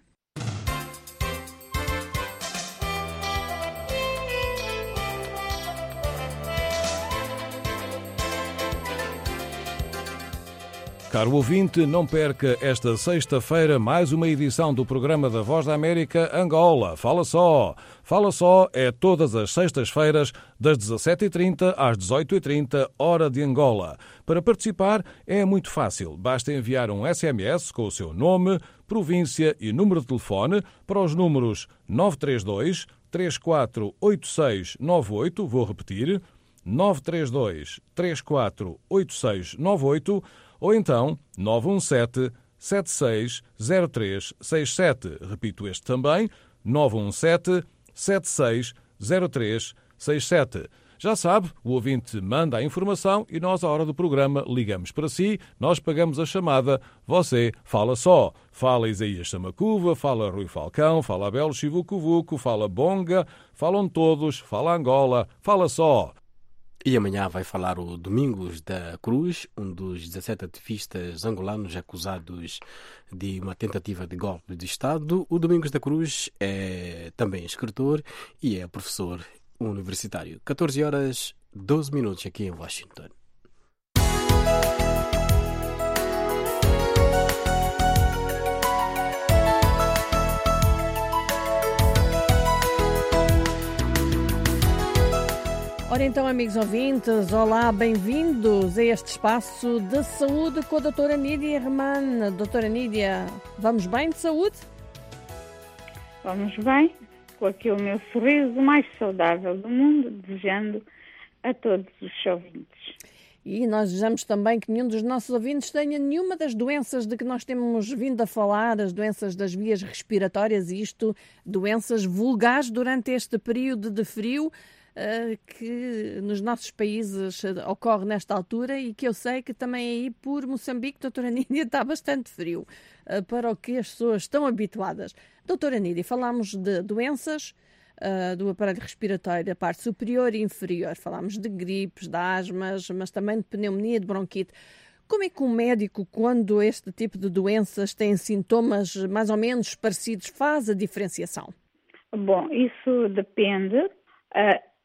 Caro ouvinte, não perca esta sexta-feira mais uma edição do programa da Voz da América Angola. Fala só! Fala só é todas as sextas-feiras, das dezassete e trinta às dezoito e trinta, hora de Angola. Para participar é muito fácil. Basta enviar um S M S com o seu nome, província e número de telefone para os números nove três dois, três quatro oito seis nove oito, vou repetir, nove três dois, três quatro oito seis nove oito, ou então nove um sete, sete seis zero três seis sete. Repito este também, nove um sete, sete seis zero três seis sete. Já sabe, o ouvinte manda a informação e nós, à hora do programa, ligamos para si, nós pagamos a chamada, você fala só. Fala Isaías Samacuva, fala Rui Falcão, fala Abel Chivucovuco, fala Bonga, falam todos, fala Angola, fala só. E amanhã vai falar o Domingos da Cruz, um dos dezassete ativistas angolanos acusados de uma tentativa de golpe de Estado. O Domingos da Cruz é também escritor e é professor universitário. catorze horas, doze minutos aqui em Washington. Ora então, amigos ouvintes, olá, bem-vindos a este espaço de saúde com a doutora Nídia Herman. Doutora Nídia, vamos bem de saúde? Vamos bem, com aquele meu sorriso mais saudável do mundo, desejando a todos os ouvintes. E nós desejamos também que nenhum dos nossos ouvintes tenha nenhuma das doenças de que nós temos vindo a falar, as doenças das vias respiratórias, e isto, doenças vulgares durante este período de frio, que nos nossos países ocorre nesta altura e que eu sei que também aí por Moçambique, doutora Nídia, está bastante frio para o que as pessoas estão habituadas. Doutora Nídia, falámos de doenças uh, do aparelho respiratório da parte superior e inferior, falámos de gripes, de asmas, mas também de pneumonia, de bronquite. Como é que um médico, quando este tipo de doenças tem sintomas mais ou menos parecidos, faz a diferenciação? Bom, isso depende. Uh...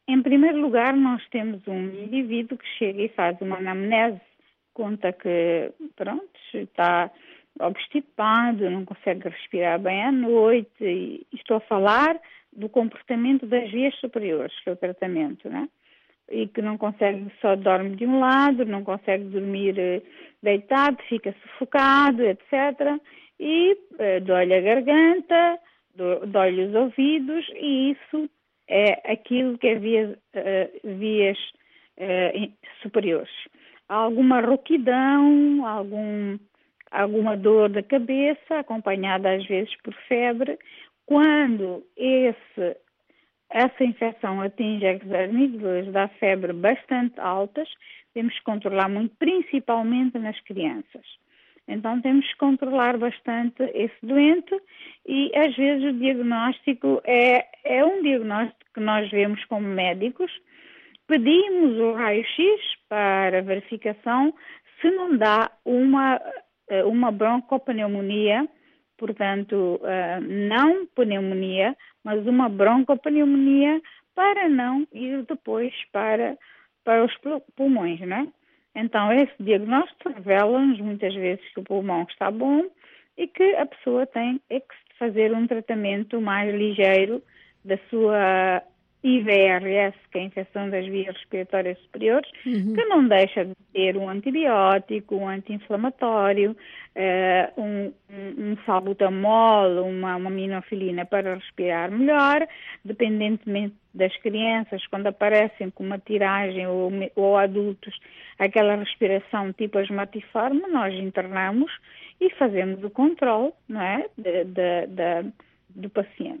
em primeiro lugar, nós temos um indivíduo que chega e faz uma anamnese, conta que, pronto, está obstipado, não consegue respirar bem à noite, e estou a falar do comportamento das vias superiores, que é o tratamento, né? E que não consegue, só dorme de um lado, não consegue dormir deitado, fica sufocado, etcétera. E eh, dói-lhe a garganta, dói-lhe os ouvidos, e isso é aquilo que é vias, uh, vias uh, superiores. Há alguma rouquidão, algum, alguma dor da cabeça, acompanhada às vezes por febre. Quando esse, essa infecção atinge as amígdalas, dá febre bastante altas, temos que controlar muito, principalmente nas crianças. Então temos que controlar bastante esse doente e às vezes o diagnóstico é, é um diagnóstico que nós vemos como médicos. Pedimos o raio-x para verificação se não dá uma, uma broncopneumonia, portanto não pneumonia, mas uma broncopneumonia, para não ir depois para, para os pulmões, não é? Então, esse diagnóstico revela-nos muitas vezes que o pulmão está bom e que a pessoa tem é que fazer um tratamento mais ligeiro da sua I V R S, que é a infecção das vias respiratórias superiores, uhum. que não deixa de ter um antibiótico, um anti-inflamatório, uh, um, um, um salbutamol, uma, uma minofilina para respirar melhor, dependentemente das crianças, quando aparecem com uma tiragem ou, ou adultos, aquela respiração tipo asmatiforme, nós internamos e fazemos o controle, não é, de, de, de, do paciente.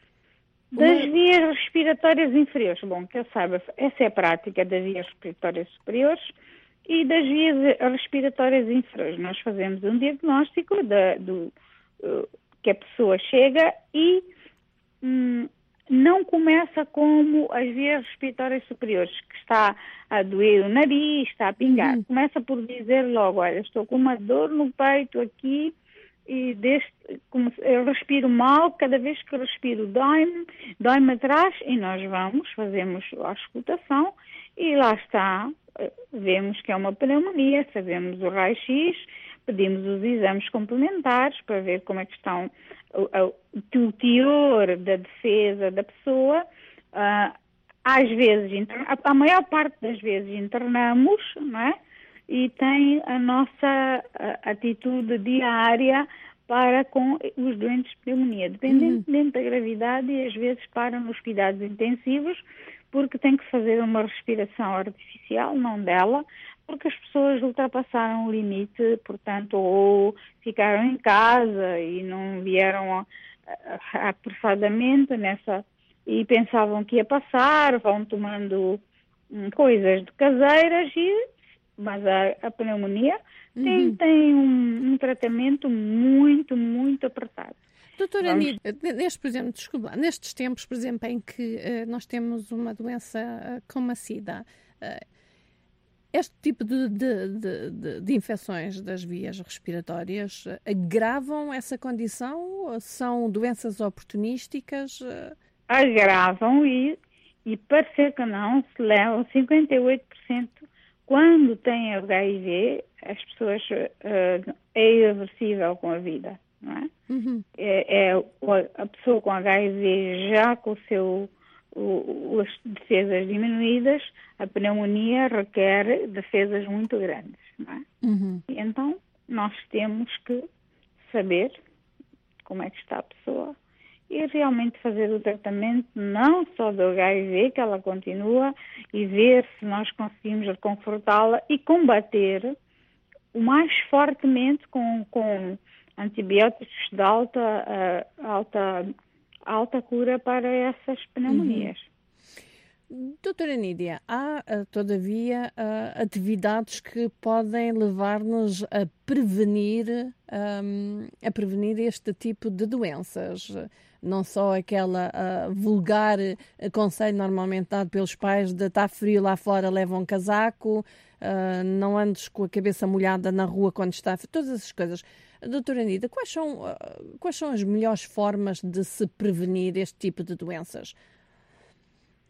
Das vias respiratórias inferiores, bom, que eu saiba, essa é a prática das vias respiratórias superiores, e das vias respiratórias inferiores. Nós fazemos um diagnóstico da, do, uh, que a pessoa chega e hum, não começa como as vias respiratórias superiores, que está a doer o nariz, está a pingar. Uhum. Começa por dizer logo, olha, estou com uma dor no peito aqui, e deste, eu respiro mal, cada vez que respiro dói-me, dói-me atrás, e nós vamos, fazemos a auscultação e lá está, vemos que é uma pneumonia, fazemos o raio-x, pedimos os exames complementares para ver como é que estão o, o teor da defesa da pessoa. Uh, às vezes, a maior parte das vezes internamos, não é? E tem a nossa a, atitude diária para com os doentes de pneumonia, dependendo uhum. da gravidade, e às vezes para nos cuidados intensivos, porque tem que fazer uma respiração artificial, não dela, porque as pessoas ultrapassaram o limite, portanto, ou ficaram em casa e não vieram apressadamente nessa, e pensavam que ia passar, vão tomando hum, coisas de caseiras e mas a, a pneumonia uhum. tem, tem um, um tratamento muito, muito apertado. Doutora Vamos... Anida, neste, por exemplo, desculpa, nestes tempos, por exemplo, em que uh, nós temos uma doença uh, como a SIDA, uh, este tipo de, de, de, de, de infecções das vias respiratórias uh, agravam essa condição? São doenças oportunísticas? Uh... Agravam e, e parecer que não, se levam cinquenta e oito por cento. Quando tem H I V, as pessoas uh, é irreversível com a vida, não é? Uhum. É, é a pessoa com H I V já com o seu, o, as defesas diminuídas, a pneumonia requer defesas muito grandes, não é? Uhum. E então nós temos que saber como é que está a pessoa e realmente fazer o tratamento não só do H I V, que ela continua, e ver se nós conseguimos reconfortá-la e combater o mais fortemente com, com antibióticos de alta, uh, alta, alta cura para essas pneumonias. Uhum. Doutora Nídia, há, todavia, atividades que podem levar-nos a prevenir, um, a prevenir este tipo de doenças. Não só aquela uh, vulgar uh, conselho normalmente dado pelos pais de estar frio lá fora, leva um casaco, uh, não andes com a cabeça molhada na rua quando está frio, todas essas coisas. Doutora Nídia, quais são, uh, quais são as melhores formas de se prevenir este tipo de doenças?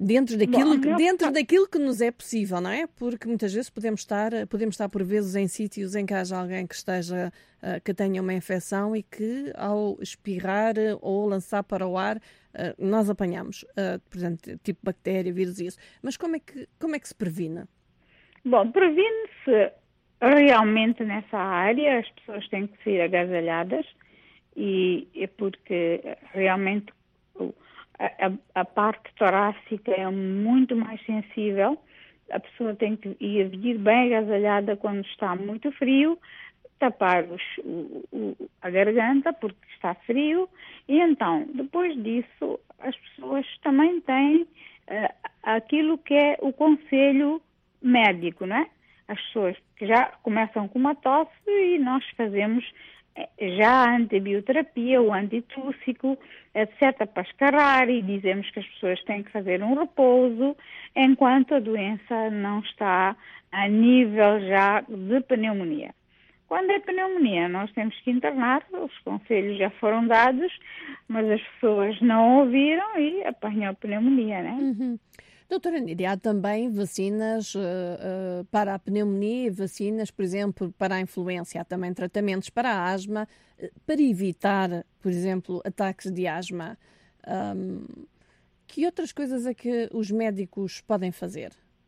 Dentro daquilo, Bom, dentro eu... daquilo que nos é possível, não é? Porque muitas vezes podemos estar, podemos estar por vezes em sítios em que haja alguém que esteja, que tenha uma infecção e que ao espirrar ou lançar para o ar, nós apanhamos, por exemplo, tipo bactéria, vírus e isso. Mas como é que, como é que se previne? Bom, previne-se realmente nessa área, as pessoas têm que ser agasalhadas e é porque realmente A, a parte torácica é muito mais sensível, a pessoa tem que ir vir bem agasalhada quando está muito frio, tapar os, o, o, a garganta porque está frio e então, depois disso, as pessoas também têm uh, aquilo que é o conselho médico, não é? As pessoas que já começam com uma tosse e nós fazemos já a antibioterapia, o antitússico, etcétera, para escarrar e dizemos que as pessoas têm que fazer um repouso enquanto a doença não está a nível já de pneumonia. Quando é pneumonia, nós temos que internar, os conselhos já foram dados, mas as pessoas não ouviram e apanham a pneumonia, né? Uhum. Doutora Nídia, há também vacinas uh, uh, para a pneumonia, vacinas, por exemplo, para a influenza. Há também tratamentos para a asma, uh, para evitar, por exemplo, ataques de asma. Um, que outras coisas é que os médicos podem fazer?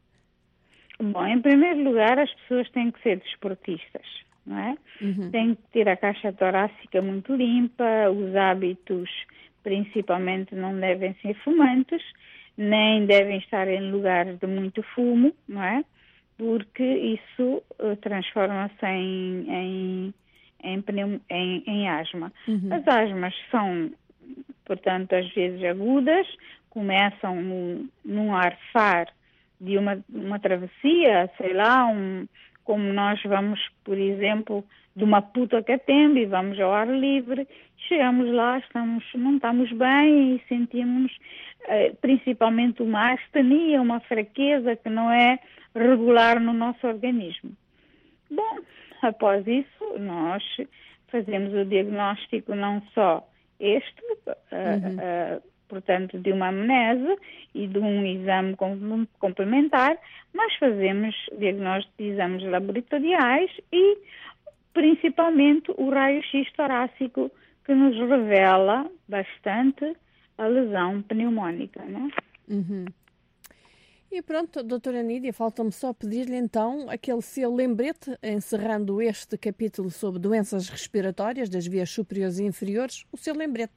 Bom, em primeiro lugar, as pessoas têm que ser desportistas, não é? Uhum. Têm que ter a caixa torácica muito limpa, os hábitos, principalmente, não devem ser fumantes, nem devem estar em lugares de muito fumo, não é? Porque isso uh, transforma-se em, em, em, pneum, em, em asma. Uhum. As asmas são, portanto, às vezes agudas, começam no, num arfar de uma, uma travessia, sei lá, um, como nós vamos, por exemplo, de uma puta catembe e vamos ao ar livre, chegamos lá, estamos, não estamos bem e sentimos eh, principalmente uma astenia, uma fraqueza que não é regular no nosso organismo. Bom, após isso, nós fazemos o diagnóstico não só este, uhum. uh, uh, portanto, de uma amnese e de um exame complementar, mas fazemos diagnóstico de exames laboratoriais e principalmente o raio-x torácico, que nos revela bastante a lesão pneumónica, né? Uhum. E pronto, doutora Nídia, falta-me só pedir-lhe então aquele seu lembrete, encerrando este capítulo sobre doenças respiratórias das vias superiores e inferiores, o seu lembrete.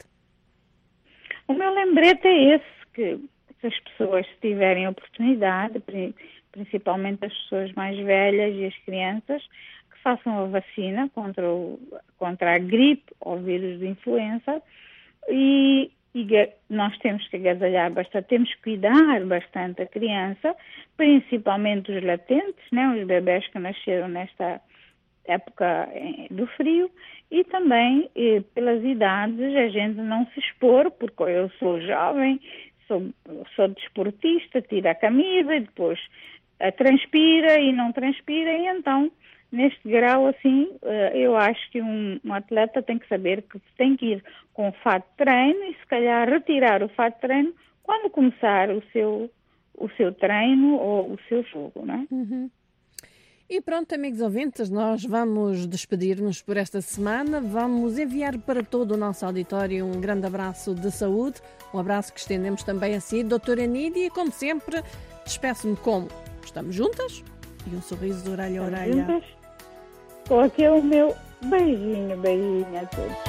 O meu lembrete é esse, que se as pessoas tiverem oportunidade, principalmente as pessoas mais velhas e as crianças, que façam a vacina contra, o, contra a gripe ou vírus de influenza e, e nós temos que agasalhar bastante, temos que cuidar bastante a criança, principalmente os latentes, né, os bebés que nasceram nesta época do frio, e também eh, pelas idades a gente não se expor, porque eu sou jovem, sou, sou desportista, tira a camisa e depois a transpira e não transpira, e então neste grau assim eu acho que um, um atleta tem que saber que tem que ir com fato de treino e se calhar retirar o fato de treino quando começar o seu, o seu treino ou o seu jogo, não é? Uhum. E pronto, amigos ouvintes, nós vamos despedir-nos por esta semana. Vamos enviar para todo o nosso auditório um grande abraço de saúde, um abraço que estendemos também a si, doutora Nídia, e como sempre, despeço-me como estamos juntas e um sorriso de orelha a orelha. Juntas, com aquele meu beijinho, beijinho a todos.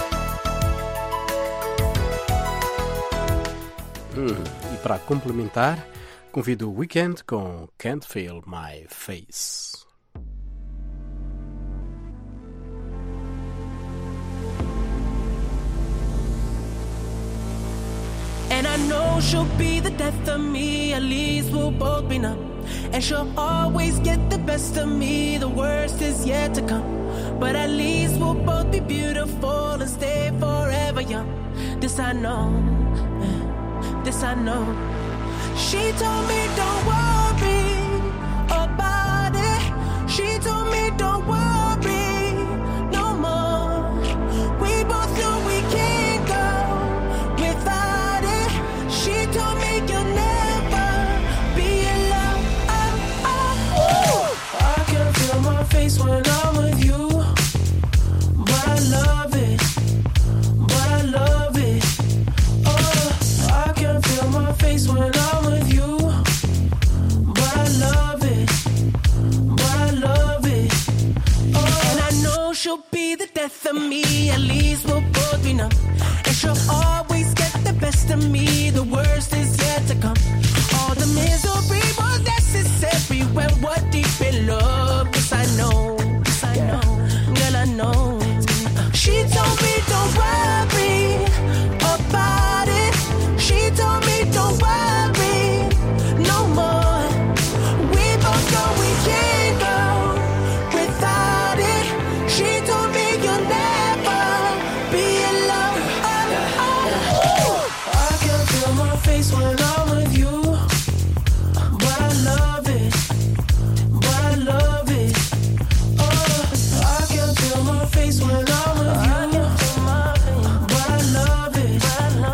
Hum, e para complementar, convido o Weekend com Can't Feel My Face. And I know she'll be the death of me, at least we'll both be numb. And she'll always get the best of me, the worst is yet to come. But at least we'll both be beautiful and stay forever young. This I know, this I know. She told me don't worry about it. She told me don't worry no more. We both know we can't go without it. She told me you'll never to me, the worst is yet to come. All the misery was necessary when we're deep in love. Cause I know, cause I know, girl, I know. She told me don't worry about it. She told me don't worry no more. We both know we can't go without it. She told me you'll never be alone. Oh, oh. I can feel my face when I'm with you, but I love it, but I love it. Oh, I can feel my face when I'm with you, but I love it.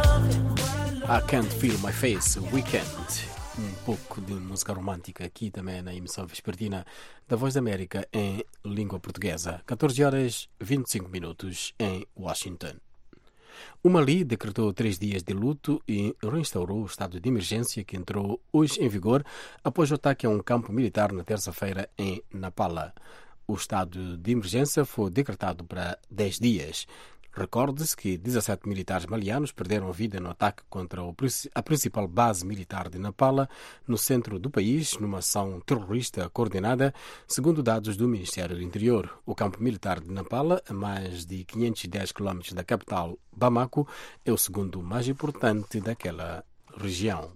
I Can't Feel My Face, Weekend. Um pouco de música romântica aqui também na emissão vespertina da Voz da América em língua portuguesa. catorze horas e vinte e cinco minutos em Washington. O Mali decretou três dias de luto e reinstaurou o estado de emergência que entrou hoje em vigor após o ataque a um campo militar na terça-feira em Napala. O estado de emergência foi decretado para dez dias. Recorde-se que dezassete militares malianos perderam a vida no ataque contra a principal base militar de Napala, no centro do país, numa ação terrorista coordenada, segundo dados do Ministério do Interior. O campo militar de Napala, a mais de quinhentos e dez quilómetros da capital, Bamako, é o segundo mais importante daquela região.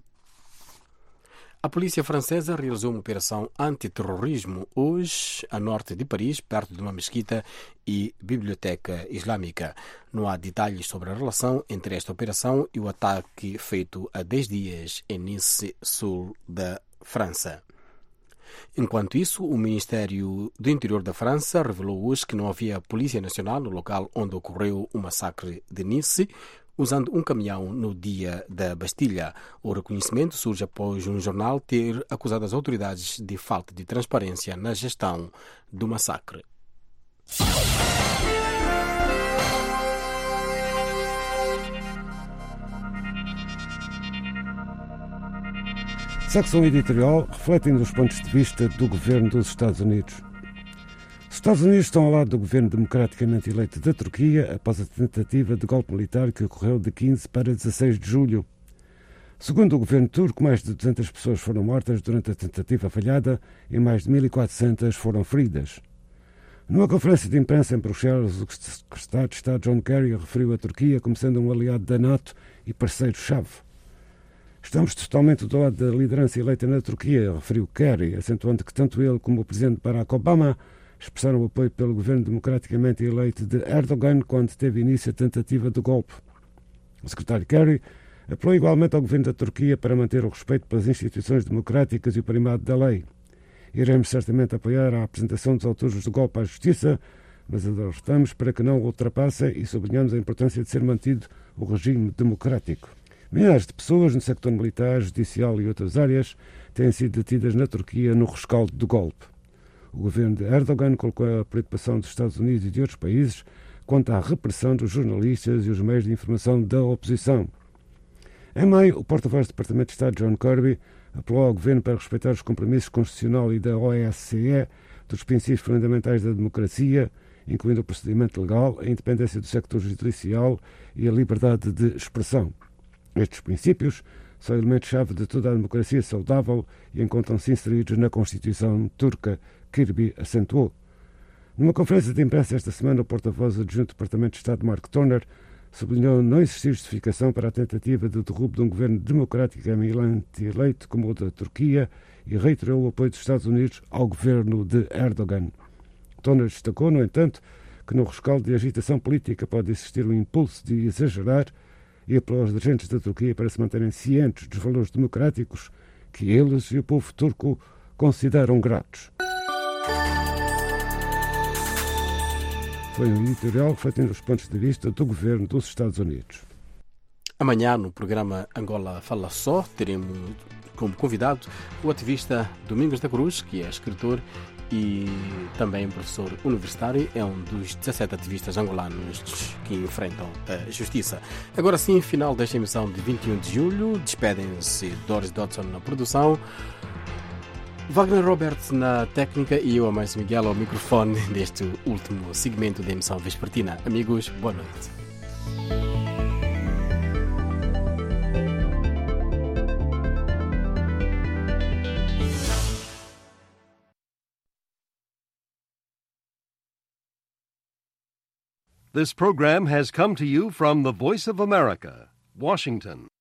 A polícia francesa realizou uma operação antiterrorismo hoje a norte de Paris, perto de uma mesquita e biblioteca islâmica. Não há detalhes sobre a relação entre esta operação e o ataque feito há dez dias em Nice, sul da França. Enquanto isso, o Ministério do Interior da França revelou hoje que não havia polícia nacional no local onde ocorreu o massacre de Nice, usando um caminhão no dia da Bastilha. O reconhecimento surge após um jornal ter acusado as autoridades de falta de transparência na gestão do massacre. Secção editorial refletindo os pontos de vista do governo dos Estados Unidos. Os Estados Unidos estão ao lado do governo democraticamente eleito da Turquia após a tentativa de golpe militar que ocorreu de quinze para dezasseis de julho. Segundo o governo turco, mais de duzentas pessoas foram mortas durante a tentativa falhada e mais de mil e quatrocentas foram feridas. Numa conferência de imprensa em Bruxelas, o secretário de Estado John Kerry referiu a Turquia como sendo um aliado da NATO e parceiro-chave. Estamos totalmente do lado da liderança eleita na Turquia, referiu Kerry, acentuando que tanto ele como o presidente Barack Obama expressaram o apoio pelo governo democraticamente eleito de Erdogan quando teve início a tentativa de golpe. O secretário Kerry apelou igualmente ao governo da Turquia para manter o respeito pelas instituições democráticas e o primado da lei. Iremos certamente apoiar a apresentação dos autores do golpe à justiça, mas alertamos para que não o ultrapasse e sublinhamos a importância de ser mantido o regime democrático. Milhares de pessoas no sector militar, judicial e outras áreas têm sido detidas na Turquia no rescaldo do golpe. O governo de Erdogan colocou a preocupação dos Estados Unidos e de outros países quanto à repressão dos jornalistas e os meios de informação da oposição. Em maio, o porta-voz do Departamento de Estado, John Kirby, apelou ao governo para respeitar os compromissos constitucionais e da O S C E dos princípios fundamentais da democracia, incluindo o procedimento legal, a independência do sector judicial e a liberdade de expressão. Estes princípios são elementos-chave de toda a democracia saudável e encontram-se inseridos na Constituição turca, Kirby acentuou. Numa conferência de imprensa esta semana, o porta-voz adjunto do Departamento de Estado, Mark Turner, sublinhou não existir justificação para a tentativa de derrubo de um governo democraticamente eleito como o da Turquia e reiterou o apoio dos Estados Unidos ao governo de Erdogan. Turner destacou, no entanto, que no rescaldo de agitação política pode existir um impulso de exagerar e apelou aos dirigentes da Turquia para se manterem cientes dos valores democráticos que eles e o povo turco consideram gratos. Foi um editorial refletindo os pontos de vista do governo dos Estados Unidos. Amanhã, no programa Angola Fala Só, teremos como convidado o ativista Domingos da Cruz, que é escritor e também professor universitário, é um dos dezassete ativistas angolanos que enfrentam a justiça. Agora sim, final desta emissão de vinte e um de julho, despedem-se Doris Dodson na produção, Wagner Roberts na técnica e eu, Amâncio Miguel, ao microfone deste último segmento da emissão vespertina. Amigos, boa noite. This program has come to you from the Voice of America, Washington.